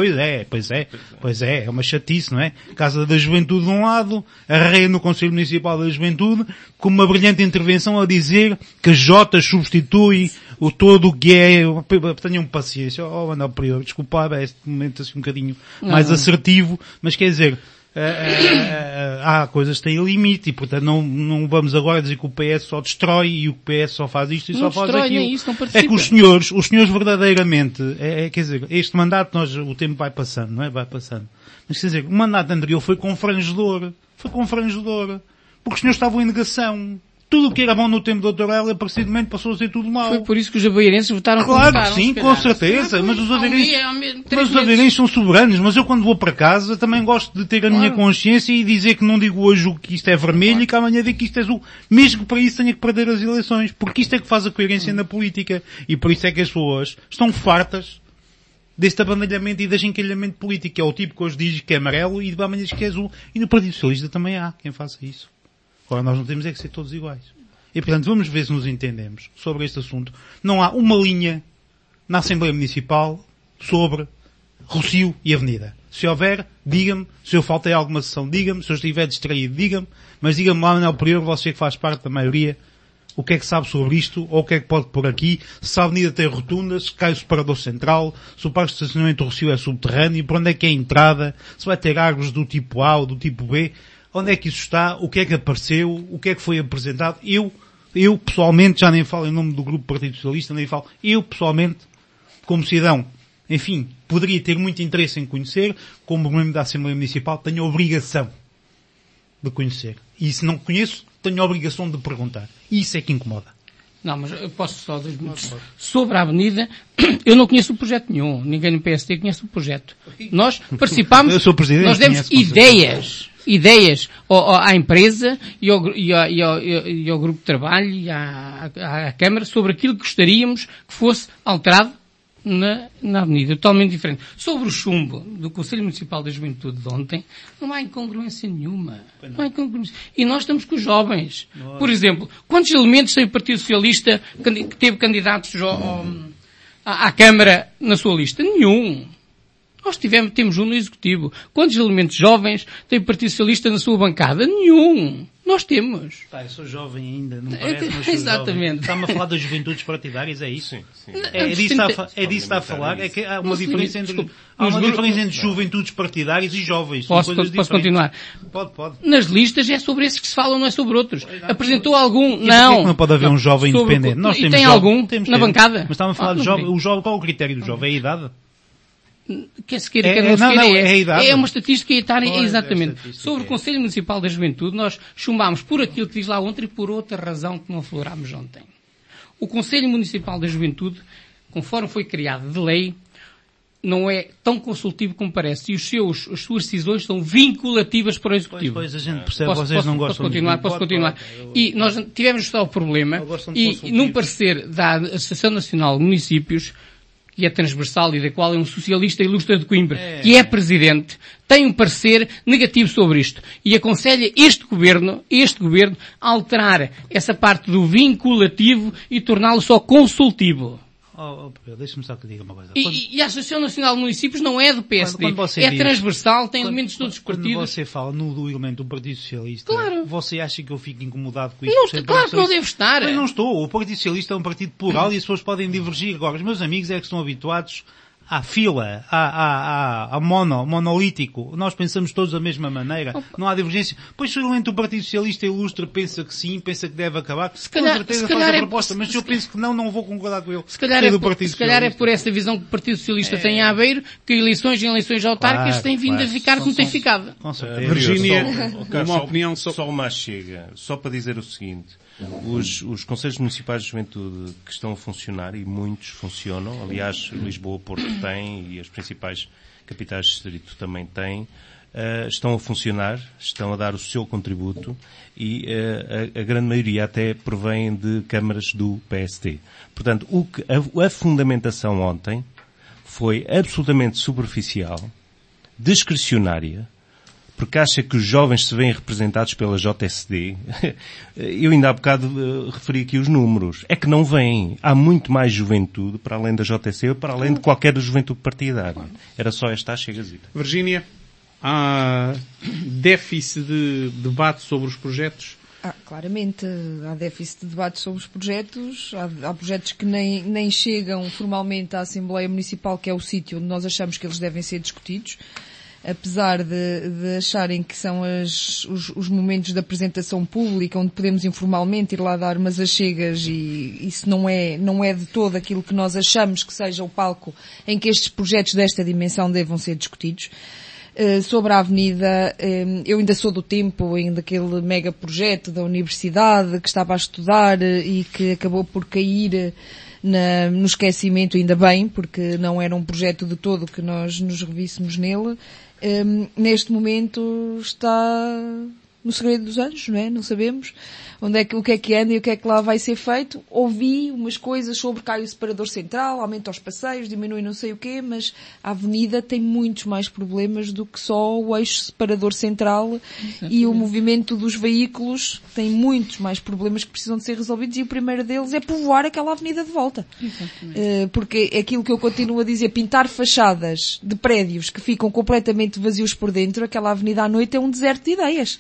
Speaker 5: Pois é uma chatice, não é? Casa da Juventude de um lado, arreia no Conselho Municipal da Juventude, com uma brilhante intervenção a dizer que a Jota substitui o todo o que é. Tenham paciência, Manuel Prior, desculpa, este momento assim um bocadinho mais assertivo, mas quer dizer, há coisas que têm limite e portanto não vamos agora dizer que o PS só destrói e o PS só faz isto e
Speaker 4: não
Speaker 5: só faz aquilo.
Speaker 4: Isso, não participa.
Speaker 5: É que os senhores verdadeiramente, quer dizer, este mandato o tempo vai passando, não é? Vai passando. Mas quer dizer, o mandato anterior foi confrangedor. Porque os senhores estavam em negação. Tudo o que era bom no tempo do Dr. Hélio, a partir do momento passou a ser tudo mau.
Speaker 4: Foi por isso que os aveirenses votaram como
Speaker 5: votaram.
Speaker 4: Claro
Speaker 5: que sim, com certeza. Mas os aveirenses são soberanos. Mas eu quando vou para casa também gosto de ter a minha consciência e dizer que não digo hoje que isto é vermelho e que amanhã digo que isto é azul. Mesmo que para isso tenha que perder as eleições. Porque isto é que faz a coerência na política. E por isso é que as pessoas estão fartas deste abandalhamento e deste encalhamento político. Que é o tipo que hoje diz que é amarelo e de amanhã diz que é azul. E no Partido Socialista também há quem faça isso. Agora nós não temos é que ser todos iguais. E portanto vamos ver se nos entendemos sobre este assunto. Não há uma linha na Assembleia Municipal sobre Rossio e Avenida. Se houver, diga-me. Se eu faltei alguma sessão, diga-me. Se eu estiver distraído, diga-me. Mas diga-me lá, Manuel Prior, você que faz parte da maioria, o que é que sabe sobre isto, ou o que é que pode pôr aqui, se a avenida tem rotundas, se cai o separador central, se o parque de estacionamento do Rossio é subterrâneo, por onde é que é a entrada, se vai ter árvores do tipo A ou do tipo B. Onde é que isso está? O que é que apareceu? O que é que foi apresentado? Eu pessoalmente, já nem falo em nome do Grupo Partido Socialista, nem falo, eu pessoalmente, como cidadão, enfim, poderia ter muito interesse em conhecer, como membro da Assembleia Municipal, tenho a obrigação de conhecer. E se não conheço, tenho a obrigação de perguntar. E isso é que incomoda.
Speaker 4: Não, mas eu posso só 2 minutos. Sobre a avenida, eu não conheço o projeto nenhum. Ninguém no PSD conhece o projeto. Nós participámos,
Speaker 5: eu sou presidente,
Speaker 4: nós demos ideias à empresa e ao grupo de trabalho e à Câmara sobre aquilo que gostaríamos que fosse alterado na avenida, totalmente diferente. Sobre o chumbo do Conselho Municipal da Juventude de ontem, não há incongruência nenhuma. Não há incongruência. E nós estamos com os jovens. Por exemplo, quantos elementos tem o Partido Socialista que teve candidatos à Câmara na sua lista? Nenhum. Nós temos um no Executivo. Quantos elementos jovens tem o Partido Socialista na sua bancada? Nenhum. Nós temos.
Speaker 5: Eu sou jovem ainda, não parece, mas sou
Speaker 4: exatamente.
Speaker 5: Está-me a falar das juventudes partidárias, é isso?
Speaker 2: Sim.
Speaker 5: É disso que está a falar? É que há uma diferença entre juventudes partidárias e jovens.
Speaker 4: Posso continuar?
Speaker 5: Pode.
Speaker 4: Nas listas é sobre esses que se falam, não é sobre outros. Apresentou algum?
Speaker 5: Não. Porquê que não pode haver um jovem independente?
Speaker 4: Nós temos tem algum na bancada?
Speaker 5: Mas estava a falar de jovem. Qual é o critério do jovem? É a idade?
Speaker 4: quer se queira, quer não se queira,
Speaker 5: é
Speaker 4: uma estatística etária,
Speaker 5: Pois,
Speaker 4: exatamente.
Speaker 5: estatística,
Speaker 4: Sobre o Conselho Municipal da Juventude, nós chumbámos por aquilo que diz lá ontem e por outra razão que não aflorámos ontem. O Conselho Municipal da Juventude, conforme foi criado de lei, não é tão consultivo como parece. E as suas decisões são vinculativas para o Executivo.
Speaker 5: Pois a gente percebe, vocês não gostam
Speaker 4: Posso continuar. E nós tivemos só o problema, e num parecer da Associação Nacional de Municípios, que é transversal e da qual é um socialista ilustre de Coimbra, que é presidente, tem um parecer negativo sobre isto. E aconselha este governo, a alterar essa parte do vinculativo e torná-lo só consultivo.
Speaker 5: Deixa-me só que diga uma coisa.
Speaker 4: E a Associação Nacional de Municípios não é do PSD, é transversal, tem elementos de todos os partidos.
Speaker 5: Quando você fala do elemento do Partido Socialista,
Speaker 4: claro,
Speaker 5: você acha que eu fico incomodado com isso?
Speaker 4: Não, claro que não deve estar.
Speaker 5: Mas não estou. O Partido Socialista é um partido plural e as pessoas podem divergir. Agora, os meus amigos é que estão habituados à fila, a monolítico. Nós pensamos todos da mesma maneira. Não há divergência. Pois o elemento do Partido Socialista ilustre pensa que sim, pensa que deve acabar. Com certeza faz a proposta, mas se eu penso que não vou concordar com ele.
Speaker 4: Se calhar é por essa visão que o Partido Socialista tem em Aveiro, que eleições autárquicas têm vindo a ficar como tem ficado.
Speaker 5: Com certeza.
Speaker 1: Virgínia, uma opinião
Speaker 2: só uma chega. Só para dizer o seguinte. Os Conselhos Municipais de Juventude que estão a funcionar, e muitos funcionam, aliás, Lisboa, Porto tem, e as principais capitais de distrito também têm, estão a funcionar, estão a dar o seu contributo, e a grande maioria até provém de câmaras do PSD. Portanto, a fundamentação ontem foi absolutamente superficial, discricionária, porque acha que os jovens se veem representados pela JSD. Eu ainda há bocado referi aqui os números. É que não vêm. Há muito mais juventude para além da JSD, para além de qualquer juventude partidária. Era só esta a chegazita.
Speaker 1: Virgínia, há déficit de debate sobre os projetos?
Speaker 3: Claramente, há déficit de debate sobre os projetos. Há projetos que nem chegam formalmente à Assembleia Municipal, que é o sítio onde nós achamos que eles devem ser discutidos. Apesar de acharem que são os momentos de apresentação pública, onde podemos informalmente ir lá dar umas achegas, e isso não é de todo aquilo que nós achamos que seja o palco em que estes projetos desta dimensão devam ser discutidos. Sobre a Avenida, eu ainda sou do tempo daquele mega projeto da universidade que estava a estudar e que acabou por cair no esquecimento, ainda bem, porque não era um projeto de todo que nós nos revíssemos nele. Neste momento está no segredo dos anjos, não é? Não sabemos o que é que anda e o que é que lá vai ser feito. Ouvi umas coisas sobre cai o separador central, aumenta os passeios, diminui não sei o quê, mas a avenida tem muitos mais problemas do que só o eixo separador central. E o movimento dos veículos tem muitos mais problemas que precisam de ser resolvidos, e o primeiro deles é povoar aquela avenida de volta. Porque é aquilo que eu continuo a dizer, pintar fachadas de prédios que ficam completamente vazios por dentro, aquela avenida à noite é um deserto de ideias.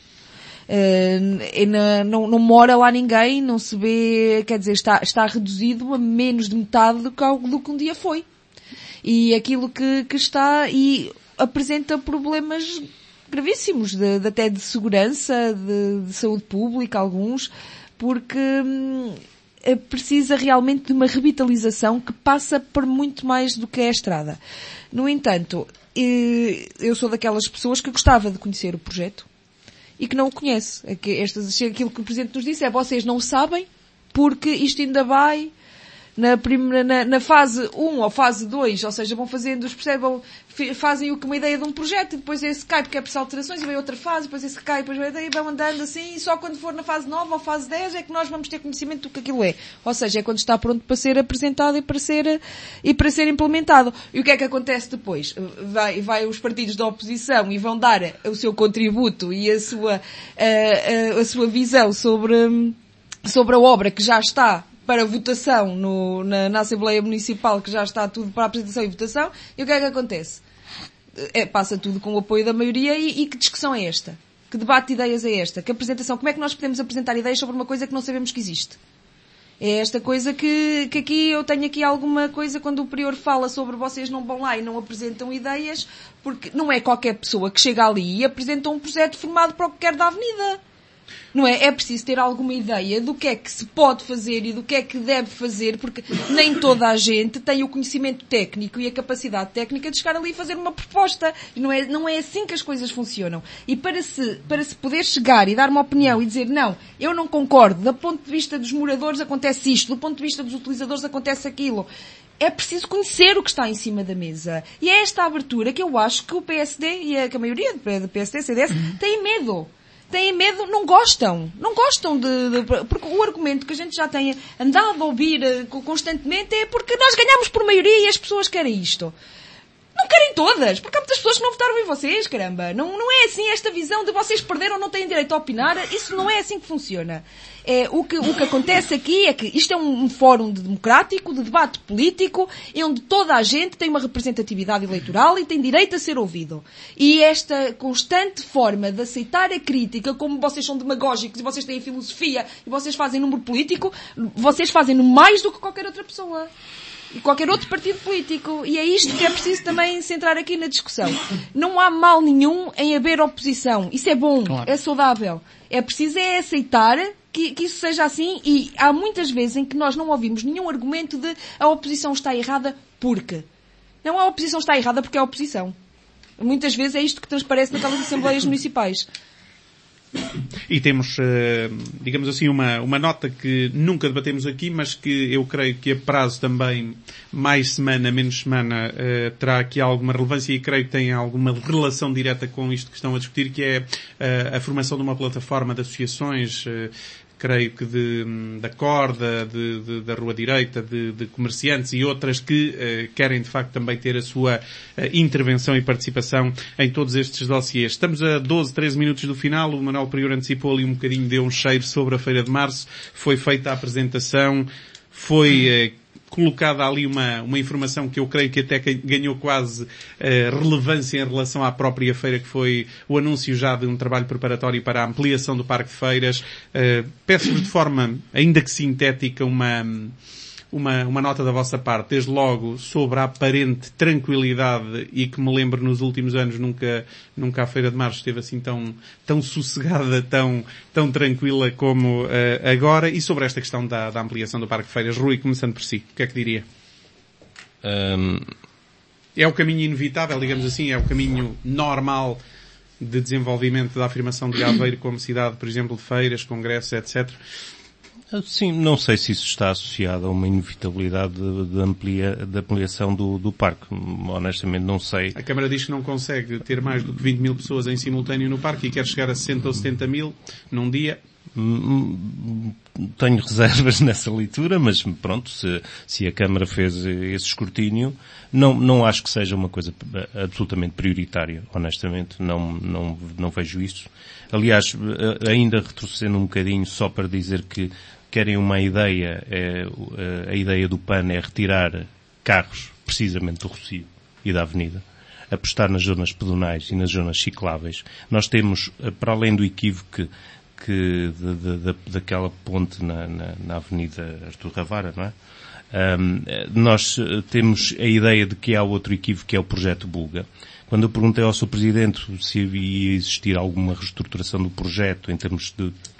Speaker 3: Não mora lá ninguém, não se vê, quer dizer, está reduzido a menos de metade do que um dia foi. E aquilo que está, e apresenta problemas gravíssimos, até de segurança, de saúde pública, alguns, porque precisa realmente de uma revitalização que passa por muito mais do que é a estrada. No entanto, eu sou daquelas pessoas que gostava de conhecer o projeto e que não o conhece. Aquilo que o Presidente nos disse é: vocês não sabem, porque isto ainda vai na fase 1 ou fase 2, ou seja, vão fazendo, fazem uma ideia de um projeto, e depois esse cai porque é preciso alterações, e vem outra fase, depois esse cai, depois vai daí, vão andando assim, e só quando for na fase 9 ou fase 10 é que nós vamos ter conhecimento do que aquilo é. Ou seja, é quando está pronto para ser apresentado e para ser implementado. E o que é que acontece depois? Vai os partidos da oposição e vão dar o seu contributo e a sua visão sobre a obra que já está para votação na Assembleia Municipal, que já está tudo para apresentação e votação, e o que é que acontece? Passa tudo com o apoio da maioria, e que discussão é esta? Que debate de ideias é esta? Que apresentação? Como é que nós podemos apresentar ideias sobre uma coisa que não sabemos que existe? É esta coisa que aqui eu tenho aqui alguma coisa quando o Prior fala sobre vocês não vão lá e não apresentam ideias, porque não é qualquer pessoa que chega ali e apresenta um projeto formado para o que quer da avenida. Não é? É preciso ter alguma ideia do que é que se pode fazer e do que é que deve fazer, porque nem toda a gente tem o conhecimento técnico e a capacidade técnica de chegar ali e fazer uma proposta. Não é assim que as coisas funcionam. E para se poder chegar e dar uma opinião e dizer, não, eu não concordo, do ponto de vista dos moradores acontece isto, do ponto de vista dos utilizadores acontece aquilo. É preciso conhecer o que está em cima da mesa. E é esta abertura que eu acho que o PSD e que a maioria do PSD, CDS, têm medo. Têm medo, não gostam porque o argumento que a gente já tem andado a ouvir constantemente é porque nós ganhamos por maioria e as pessoas querem isto. Não querem todas, porque há muitas pessoas que não votaram em vocês, caramba. Não é assim esta visão de vocês perderam, não têm direito a opinar. Isso não é assim que funciona. O que acontece aqui é que isto é um fórum democrático, de debate político, onde toda a gente tem uma representatividade eleitoral e tem direito a ser ouvido. E esta constante forma de aceitar a crítica, como vocês são demagógicos e vocês têm filosofia e vocês fazem número político, vocês fazem-no mais do que qualquer outra pessoa. E qualquer outro partido político. E é isto que é preciso também centrar aqui na discussão. Não há mal nenhum em haver oposição. Isso é bom, claro. É saudável. É preciso aceitar que isso seja assim, e há muitas vezes em que nós não ouvimos nenhum argumento de a oposição está errada porque. Não, a oposição está errada porque é a oposição. Muitas vezes é isto que transparece naquelas assembleias municipais.
Speaker 1: E temos, digamos assim, uma nota que nunca debatemos aqui, mas que eu creio que a prazo também, mais semana, menos semana, terá aqui alguma relevância e creio que tem alguma relação direta com isto que estão a discutir, que é a formação de uma plataforma de associações, creio que da Corda, da Rua Direita, de comerciantes e outras que querem de facto também ter a sua intervenção e participação em todos estes dossiês. Estamos a 12, 13 minutos do final, o Manuel Prior antecipou ali um bocadinho, deu um cheiro sobre a Feira de Março, foi feita a apresentação, foi colocada ali uma informação que eu creio que até ganhou quase relevância em relação à própria feira, que foi o anúncio já de um trabalho preparatório para a ampliação do Parque de Feiras. Peço-vos de forma, ainda que sintética, uma nota da vossa parte, desde logo, sobre a aparente tranquilidade, e que me lembro nos últimos anos nunca a Feira de Março esteve assim tão sossegada, tão tranquila como agora, e sobre esta questão da ampliação do Parque de Feiras. Rui, começando por si, o que é que diria? É o caminho inevitável, digamos assim, é o caminho normal de desenvolvimento da afirmação de Aveiro como cidade, por exemplo, de feiras, congressos, etc.?
Speaker 2: Sim, não sei se isso está associado a uma inevitabilidade de ampliação do parque. Honestamente, não sei.
Speaker 1: A Câmara diz que não consegue ter mais do que 20 mil pessoas em simultâneo no parque e quer chegar a 60 ou 70 mil num dia.
Speaker 2: Tenho reservas nessa leitura, mas pronto, se a Câmara fez esse escrutínio, não acho que seja uma coisa absolutamente prioritária, honestamente, não vejo isso. Aliás, ainda retrocedendo um bocadinho, só para dizer que querem uma ideia, a ideia do PAN é retirar carros, precisamente do Rossio e da Avenida, apostar nas zonas pedonais e nas zonas cicláveis. Nós temos, para além do equívoco daquela ponte na Avenida Artur Ravara, não é? Nós temos a ideia de que há outro equívoco, que é o projeto Bulga. Quando eu perguntei ao Sr. Presidente se ia existir alguma reestruturação do projeto em termos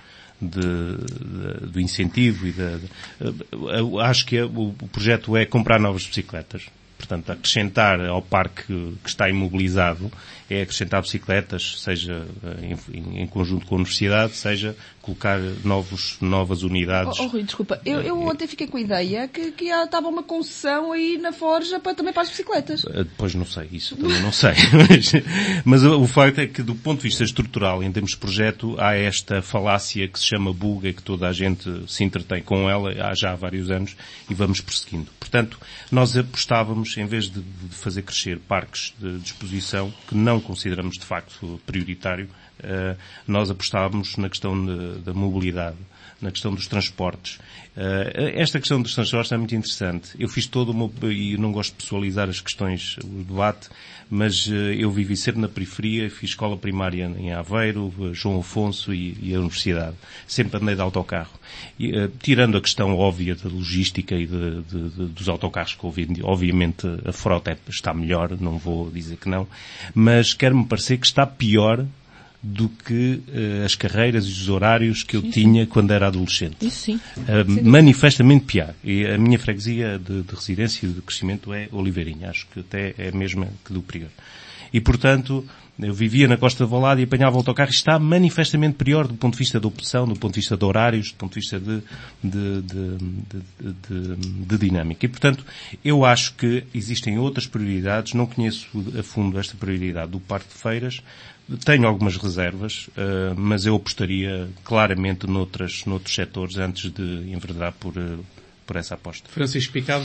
Speaker 2: do incentivo acho que o projeto é comprar novas bicicletas. Portanto, acrescentar ao parque que está imobilizado é acrescentar bicicletas, seja em conjunto com a universidade, seja colocar novas unidades.
Speaker 3: Rui, desculpa. Eu ontem fiquei com a ideia que estava uma concessão aí na Forja também para as bicicletas.
Speaker 2: Depois não sei, isso também não sei. Mas o facto é que, do ponto de vista estrutural, em termos de projeto, há esta falácia que se chama Bulga, que toda a gente se entretém com ela já há vários anos, e vamos perseguindo. Portanto, nós apostávamos, em vez de fazer crescer parques de exposição, que não consideramos de facto prioritário, nós apostávamos na questão da mobilidade, na questão dos transportes. Esta questão dos transportes é muito interessante. Eu fiz e não gosto de pessoalizar as questões, o debate, mas eu vivi sempre na periferia, fiz escola primária em Aveiro, João Afonso e a universidade. Sempre andei de autocarro. Tirando a questão óbvia da logística e dos autocarros que obviamente a frota está melhor, não vou dizer que não, mas quer-me parecer que está pior do que as carreiras e os horários que eu tinha quando era adolescente.
Speaker 3: Isso sim.
Speaker 2: Manifestamente pior. E a minha freguesia de residência e de crescimento é Oliveirinha. Acho que até é a mesma que do Prior. E, portanto, eu vivia na Costa de Valado e apanhava o autocarro e está manifestamente pior do ponto de vista da opção, do ponto de vista de horários, do ponto de vista de dinâmica. E, portanto, eu acho que existem outras prioridades. Não conheço a fundo esta prioridade do Parque de Feiras. Tenho algumas reservas, mas eu apostaria claramente noutros setores antes de enverdar por essa aposta.
Speaker 1: Francisco Picado.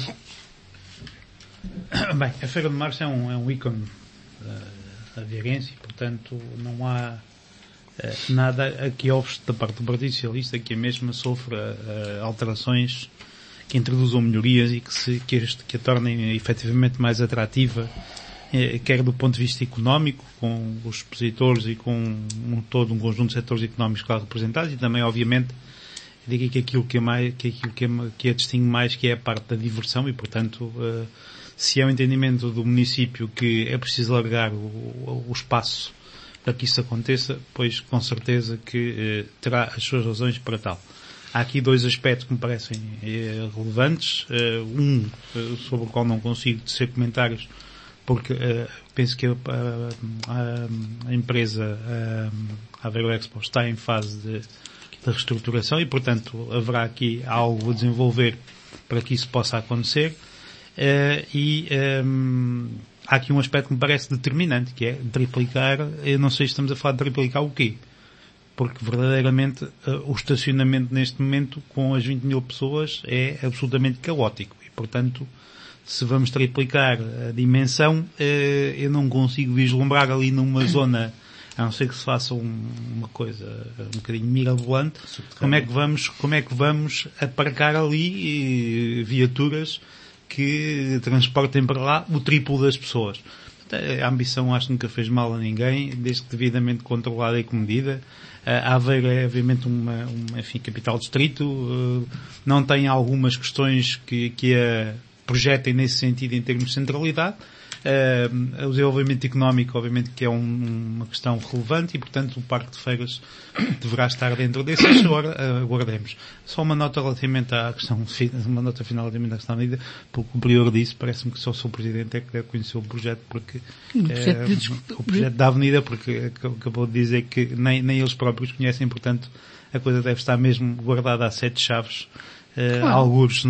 Speaker 5: Bem, a Feira de Março é um ícone aveirense e, portanto, não há nada a que obste da parte do Partido Socialista que a mesma sofra alterações que introduzam melhorias e que a tornem efetivamente mais atrativa, quer do ponto de vista económico, com os expositores e com todo um conjunto de setores económicos lá representados, e também, obviamente, diria que aquilo que a distingue mais, que é a parte da diversão, e, portanto, se é o entendimento do município que é preciso largar o espaço para que isso aconteça, pois com certeza que terá as suas razões para tal. Há aqui dois aspectos que me parecem relevantes. Sobre o qual não consigo tecer comentários, porque penso que a empresa Aveiro Expo está em fase de reestruturação e, portanto, haverá aqui algo a desenvolver para que isso possa acontecer. Há aqui um aspecto que me parece determinante, que é triplicar. Eu não sei se estamos a falar de triplicar o quê, porque verdadeiramente o estacionamento neste momento com as 20 mil pessoas é absolutamente caótico e, portanto, se vamos triplicar a dimensão, eu não consigo vislumbrar ali numa zona, a não ser que se faça uma coisa um bocadinho mirabolante, como é que vamos aparcar ali viaturas que transportem para lá o triplo das pessoas. A ambição acho que nunca fez mal a ninguém, desde que devidamente controlada e comedida. A Aveiro é obviamente uma capital distrito, não tem algumas questões que a projetem nesse sentido em termos de centralidade. O desenvolvimento económico, obviamente, que é uma questão relevante e, portanto, o Parque de Feiras deverá estar dentro desse. Agora, aguardemos. Só uma nota relativamente à questão, uma nota final relativamente à questão da medida, porque o Prior disse, parece-me que só o Sr. Presidente é que deve conhecer o projeto, porque o projeto da avenida, porque acabou de dizer que nem eles próprios conhecem, portanto, a coisa deve estar mesmo guardada a 7 chaves, alguns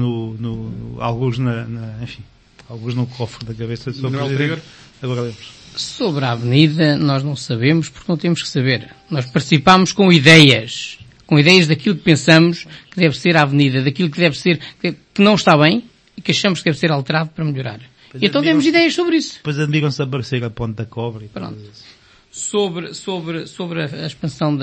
Speaker 5: no cofre da cabeça do Sr. Presidente. Agora lemos.
Speaker 4: Sobre a avenida, nós não sabemos porque não temos que saber. Nós participamos com ideias daquilo que pensamos que deve ser a avenida, daquilo que deve ser, que não está bem e que achamos que deve ser alterado para melhorar. E então temos ideias sobre isso.
Speaker 5: Depois admiram-se a aparecer a ponte da Cobre.
Speaker 4: Pronto. Sobre a expansão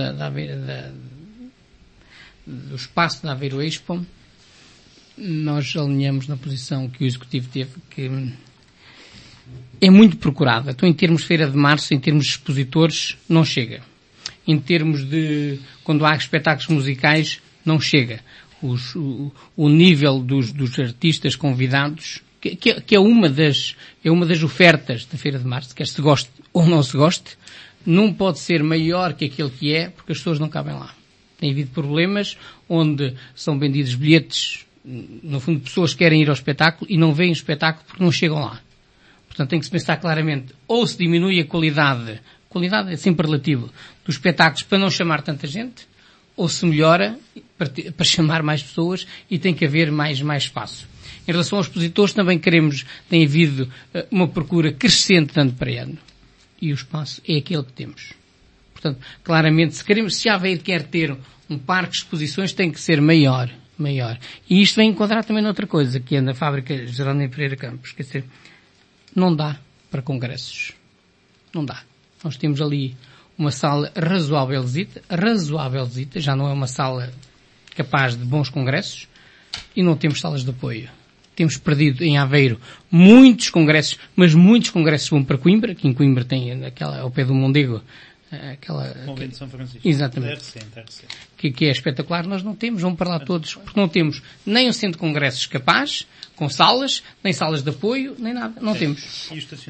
Speaker 4: do espaço da Aveiro Expo, nós alinhamos na posição que o Executivo teve, que é muito procurada. Então, em termos de Feira de Março, em termos de expositores, não chega. Em termos de, quando há espetáculos musicais, não chega. O nível dos artistas convidados, que é uma das ofertas da Feira de Março, quer se goste ou não se goste, não pode ser maior que aquele que é, porque as pessoas não cabem lá. Tem havido problemas onde são vendidos bilhetes, no fundo, pessoas querem ir ao espetáculo e não veem o espetáculo porque não chegam lá. Portanto, tem que se pensar claramente, ou se diminui a qualidade é sempre relativo, dos espetáculos para não chamar tanta gente, ou se melhora para chamar mais pessoas e tem que haver mais espaço. Em relação aos expositores, também tem havido uma procura crescente de ano para ano. E o espaço é aquele que temos. Portanto, claramente, se a Aveiro quer ter um parque de exposições, tem que ser maior. E isto vem enquadrar também noutra coisa, que é na fábrica Jerónimo Pereira Campos. Quer dizer, não dá para congressos. Não dá. Nós temos ali uma sala razoávelzita, já não é uma sala capaz de bons congressos, e não temos salas de apoio. Temos perdido em Aveiro muitos congressos, mas muitos congressos vão para Coimbra, que em Coimbra tem ao pé do Mondego,
Speaker 5: Convento de São Francisco.
Speaker 4: Exatamente. Que é espetacular. Nós não temos, vamos para lá todos, porque não temos nem um centro de congressos capaz, com salas, nem salas de apoio, nem nada. Não temos.
Speaker 5: E o estacionamento?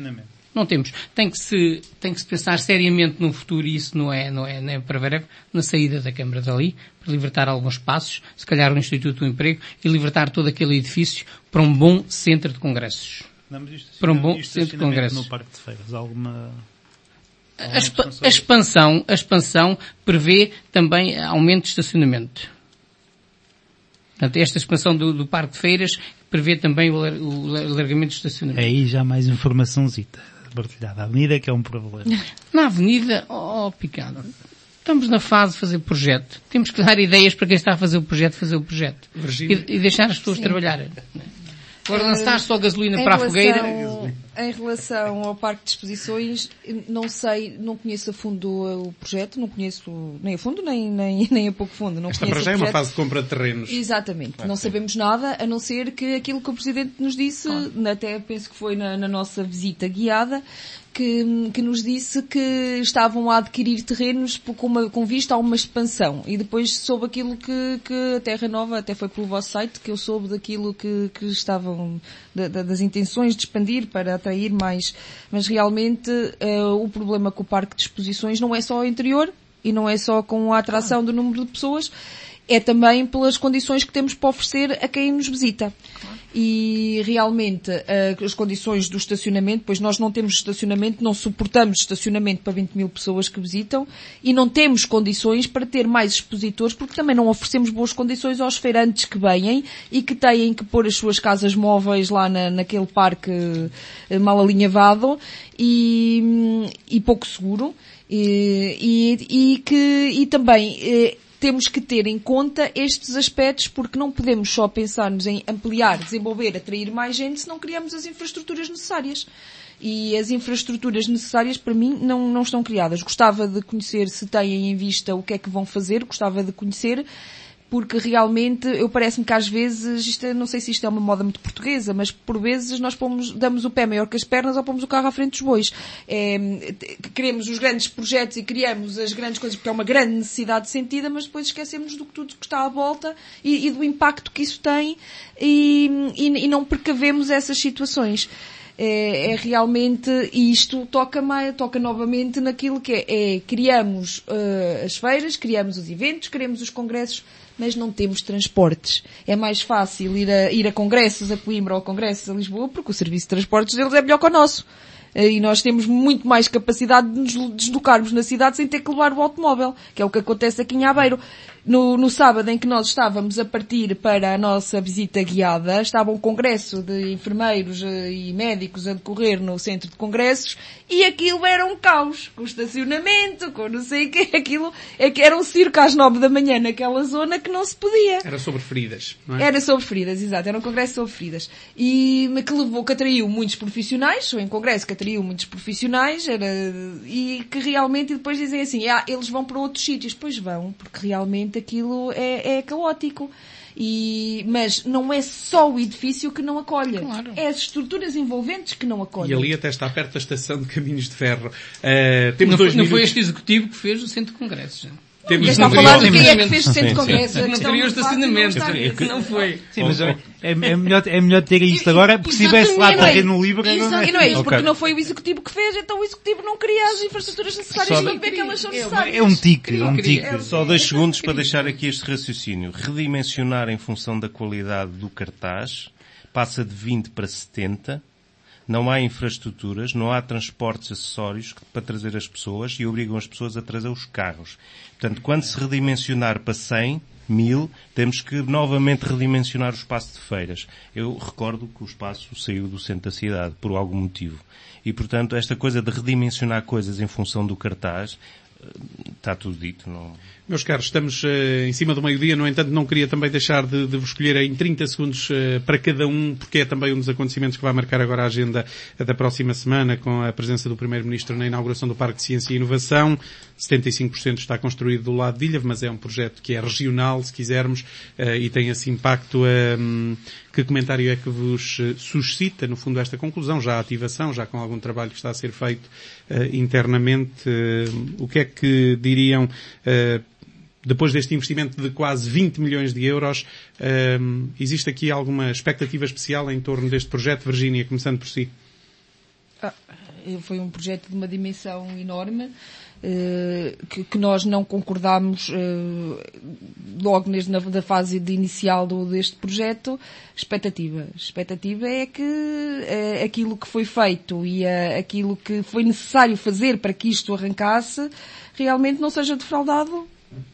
Speaker 4: Não temos. Tem que se pensar seriamente no futuro, e isso não é para breve, na saída da Câmara dali, para libertar alguns espaços, se calhar o Instituto do Emprego, e libertar todo aquele edifício para um bom centro de congressos. Para um bom centro de congressos.
Speaker 5: No Parque de Feiras, alguma...
Speaker 4: A expansão prevê também aumento de estacionamento. Portanto, esta expansão do Parque de Feiras prevê também o alargamento de estacionamento.
Speaker 5: Aí já mais informaçãozita partilhada. A avenida que é um problema.
Speaker 4: Na avenida, Picado, estamos na fase de fazer projeto. Temos que dar ideias para quem está a fazer o projeto. E deixar as pessoas trabalharem. Agora lançar só gasolina para a fogueira.
Speaker 3: Em relação ao Parque de Exposições, não conheço a fundo o projeto, não conheço nem a fundo nem a pouco fundo.
Speaker 1: Esta para já é uma fase de compra de terrenos.
Speaker 3: Exatamente. Não sabemos nada, a não ser que aquilo que o Presidente nos disse, até penso que foi na nossa visita guiada, que nos disse que estavam a adquirir terrenos com vista a uma expansão. E depois soube aquilo que a Terra Nova, até foi pelo vosso site, que eu soube daquilo que estavam, das intenções de expandir para atrair mais. Mas realmente o problema com o Parque de Exposições não é só o interior e não é só com a atração do número de pessoas, é também pelas condições que temos para oferecer a quem nos visita. E realmente as condições do estacionamento, pois nós não temos estacionamento, não suportamos estacionamento para 20 mil pessoas que visitam e não temos condições para ter mais expositores, porque também não oferecemos boas condições aos feirantes que vêm e que têm que pôr as suas casas móveis lá naquele parque mal alinhavado e pouco seguro e também temos que ter em conta estes aspectos, porque não podemos só pensarmos em ampliar, desenvolver, atrair mais gente se não criamos as infraestruturas necessárias. E as infraestruturas necessárias, para mim, não estão criadas. Gostava de conhecer se têm em vista o que é que vão fazer, gostava de conhecer, porque realmente parece-me que às vezes, não sei se isto é uma moda muito portuguesa, mas por vezes nós damos o pé maior que as pernas ou pomos o carro à frente dos bois. Queremos os grandes projetos e criamos as grandes coisas porque é uma grande necessidade sentida, mas depois esquecemos de tudo que está à volta e do impacto que isso tem e não precavemos essas situações. É realmente, e isto toca novamente naquilo que criamos as feiras, criamos os eventos, criamos os congressos, mas não temos transportes. É mais fácil ir a congressos a Coimbra ou a congressos a Lisboa, porque o serviço de transportes deles é melhor que o nosso. E nós temos muito mais capacidade de nos deslocarmos na cidade sem ter que levar o automóvel, que é o que acontece aqui em Aveiro. No sábado em que nós estávamos a partir para a nossa visita guiada, estava um congresso de enfermeiros e médicos a decorrer no centro de congressos e aquilo era um caos, com estacionamento, com não sei o quê, aquilo era um circo às 9 da manhã naquela zona que não se podia.
Speaker 1: Era sobre feridas, não é?
Speaker 3: Era sobre feridas, exato, era um congresso sobre feridas. E que atraiu muitos profissionais, foi um congresso que atraiu muitos profissionais, e que realmente depois dizem assim, eles vão para outros sítios, pois vão, porque realmente aquilo é caótico. Mas não é só o edifício que não acolhe.
Speaker 4: Claro.
Speaker 3: É as estruturas envolventes que não acolhem.
Speaker 1: E ali até está perto da estação de Caminhos de Ferro.
Speaker 4: Não foi este executivo que fez o centro de congressos.
Speaker 3: Está a falar de quem é que fez o centro de congressos.
Speaker 4: Não queria o estacionamento. Não foi.
Speaker 5: Sim, mas é melhor ter isto agora, porque se tivesse lá terreno livre...
Speaker 3: E não é isso, porque não foi o executivo que fez, então o executivo não cria as infraestruturas necessárias para ver que elas são necessárias.
Speaker 5: É um tique.
Speaker 2: Só 2 segundos para deixar aqui este raciocínio. Redimensionar em função da qualidade do cartaz, passa de 20 para 70, não há infraestruturas, não há transportes acessórios para trazer as pessoas e obrigam as pessoas a trazer os carros. Portanto, quando se redimensionar para 100, 1000, temos que novamente redimensionar o espaço de feiras. Eu recordo que o espaço saiu do centro da cidade, por algum motivo. E, portanto, esta coisa de redimensionar coisas em função do cartaz, está tudo dito, não...
Speaker 1: Meus caros, estamos em cima do meio-dia, no entanto não queria também deixar de vos escolher em 30 segundos para cada um, porque é também um dos acontecimentos que vai marcar agora a agenda da próxima semana, com a presença do Primeiro-Ministro na inauguração do Parque de Ciência e Inovação. 75% está construído do lado de Ilha, mas é um projeto que é regional, se quisermos, e tem esse impacto. Que comentário é que vos suscita, no fundo, esta conclusão? Já a ativação, já com algum trabalho que está a ser feito internamente, o que é que diriam... Depois deste investimento de quase 20 milhões de euros, existe aqui alguma expectativa especial em torno deste projeto? Virgínia, começando por si.
Speaker 3: Foi um projeto de uma dimensão enorme, que nós não concordámos logo na fase inicial deste projeto. Expectativa é que aquilo que foi feito e aquilo que foi necessário fazer para que isto arrancasse realmente não seja defraudado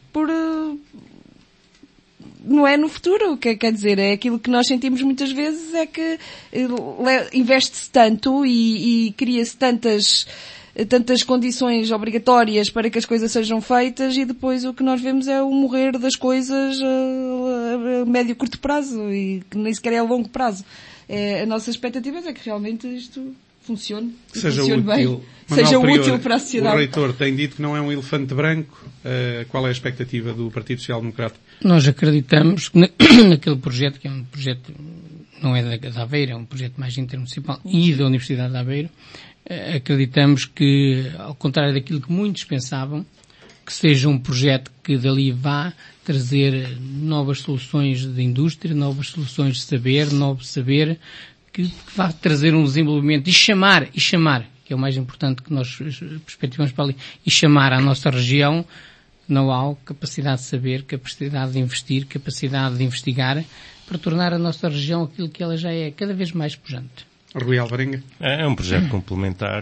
Speaker 3: não é no futuro, quer dizer, é aquilo que nós sentimos muitas vezes, é que investe-se tanto e cria-se tantas condições obrigatórias para que as coisas sejam feitas, e depois o que nós vemos é o morrer das coisas a médio e curto prazo, e que nem sequer é a longo prazo. A nossa expectativa é que realmente isto funcione,
Speaker 1: seja
Speaker 3: funcione
Speaker 1: útil,
Speaker 3: bem, seja útil para a sociedade.
Speaker 1: O reitor tem dito que não é um elefante branco. Qual é a expectativa do Partido Social Democrata?
Speaker 4: Nós acreditamos que naquele projeto, que é um projeto, não é da Aveiro, é um projeto mais intermunicipal e da Universidade de Aveiro, acreditamos que, ao contrário daquilo que muitos pensavam, que seja um projeto que dali vá trazer novas soluções de indústria, novas soluções de saber, novo saber, que vá trazer um desenvolvimento e chamar, que é o mais importante que nós perspectivamos para ali, e chamar à nossa região know-how, capacidade de saber, capacidade de investir, capacidade de investigar, para tornar a nossa região aquilo que ela já é, cada vez mais pujante.
Speaker 1: Rui Alvarenga?
Speaker 2: É um projeto complementar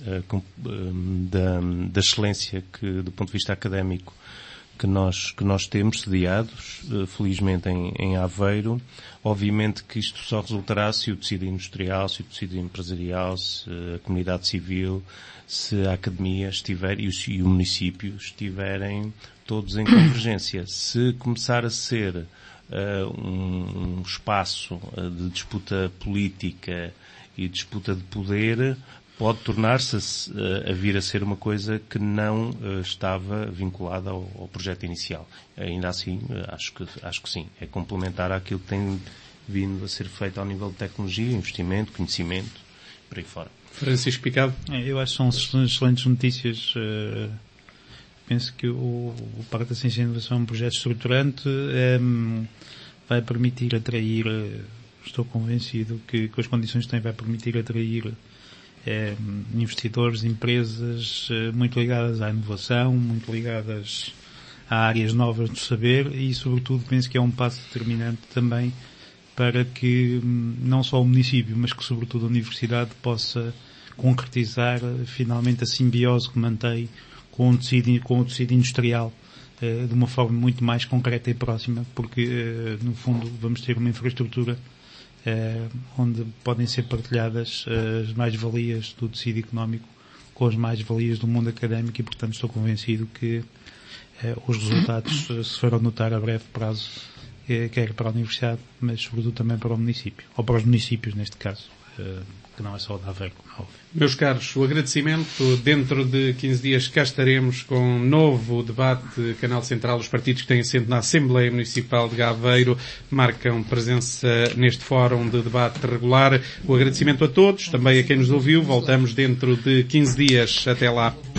Speaker 2: da excelência que, do ponto de vista académico, que nós temos sediados, felizmente em Aveiro. Obviamente que isto só resultará se o tecido industrial, se o tecido empresarial, se a comunidade civil, se a academia estiver e o município estiverem todos em convergência. Se começar a ser um espaço de disputa política e disputa de poder, pode tornar-se a vir a ser uma coisa que não estava vinculada ao projeto inicial. Ainda assim, acho que sim. É complementar àquilo que tem vindo a ser feito ao nível de tecnologia, investimento, conhecimento, por aí fora.
Speaker 1: Francisco Picado?
Speaker 5: Eu acho que são excelentes notícias. Penso que o Parque da Ciência e Inovação é um projeto estruturante, vai permitir atrair, estou convencido que com as condições que tem vai permitir atrair investidores, empresas muito ligadas à inovação, muito ligadas a áreas novas do saber, e sobretudo penso que é um passo determinante também para que não só o município, mas que sobretudo a universidade possa concretizar finalmente a simbiose que mantém com o tecido industrial de uma forma muito mais concreta e próxima, porque no fundo vamos ter uma infraestrutura onde podem ser partilhadas as mais-valias do tecido económico com as mais-valias do mundo académico, e portanto estou convencido que os resultados se farão notar a breve prazo, quer para a Universidade, mas sobretudo também para o município, ou para os municípios neste caso, que não é só o de Aveiro, como é óbvio.
Speaker 1: Meus caros, o agradecimento. Dentro de 15 dias cá estaremos com um novo debate. Canal Central, os partidos que têm assento na Assembleia Municipal de Aveiro marcam presença neste fórum de debate regular. O agradecimento a todos, também a quem nos ouviu. Voltamos dentro de 15 dias. Até lá.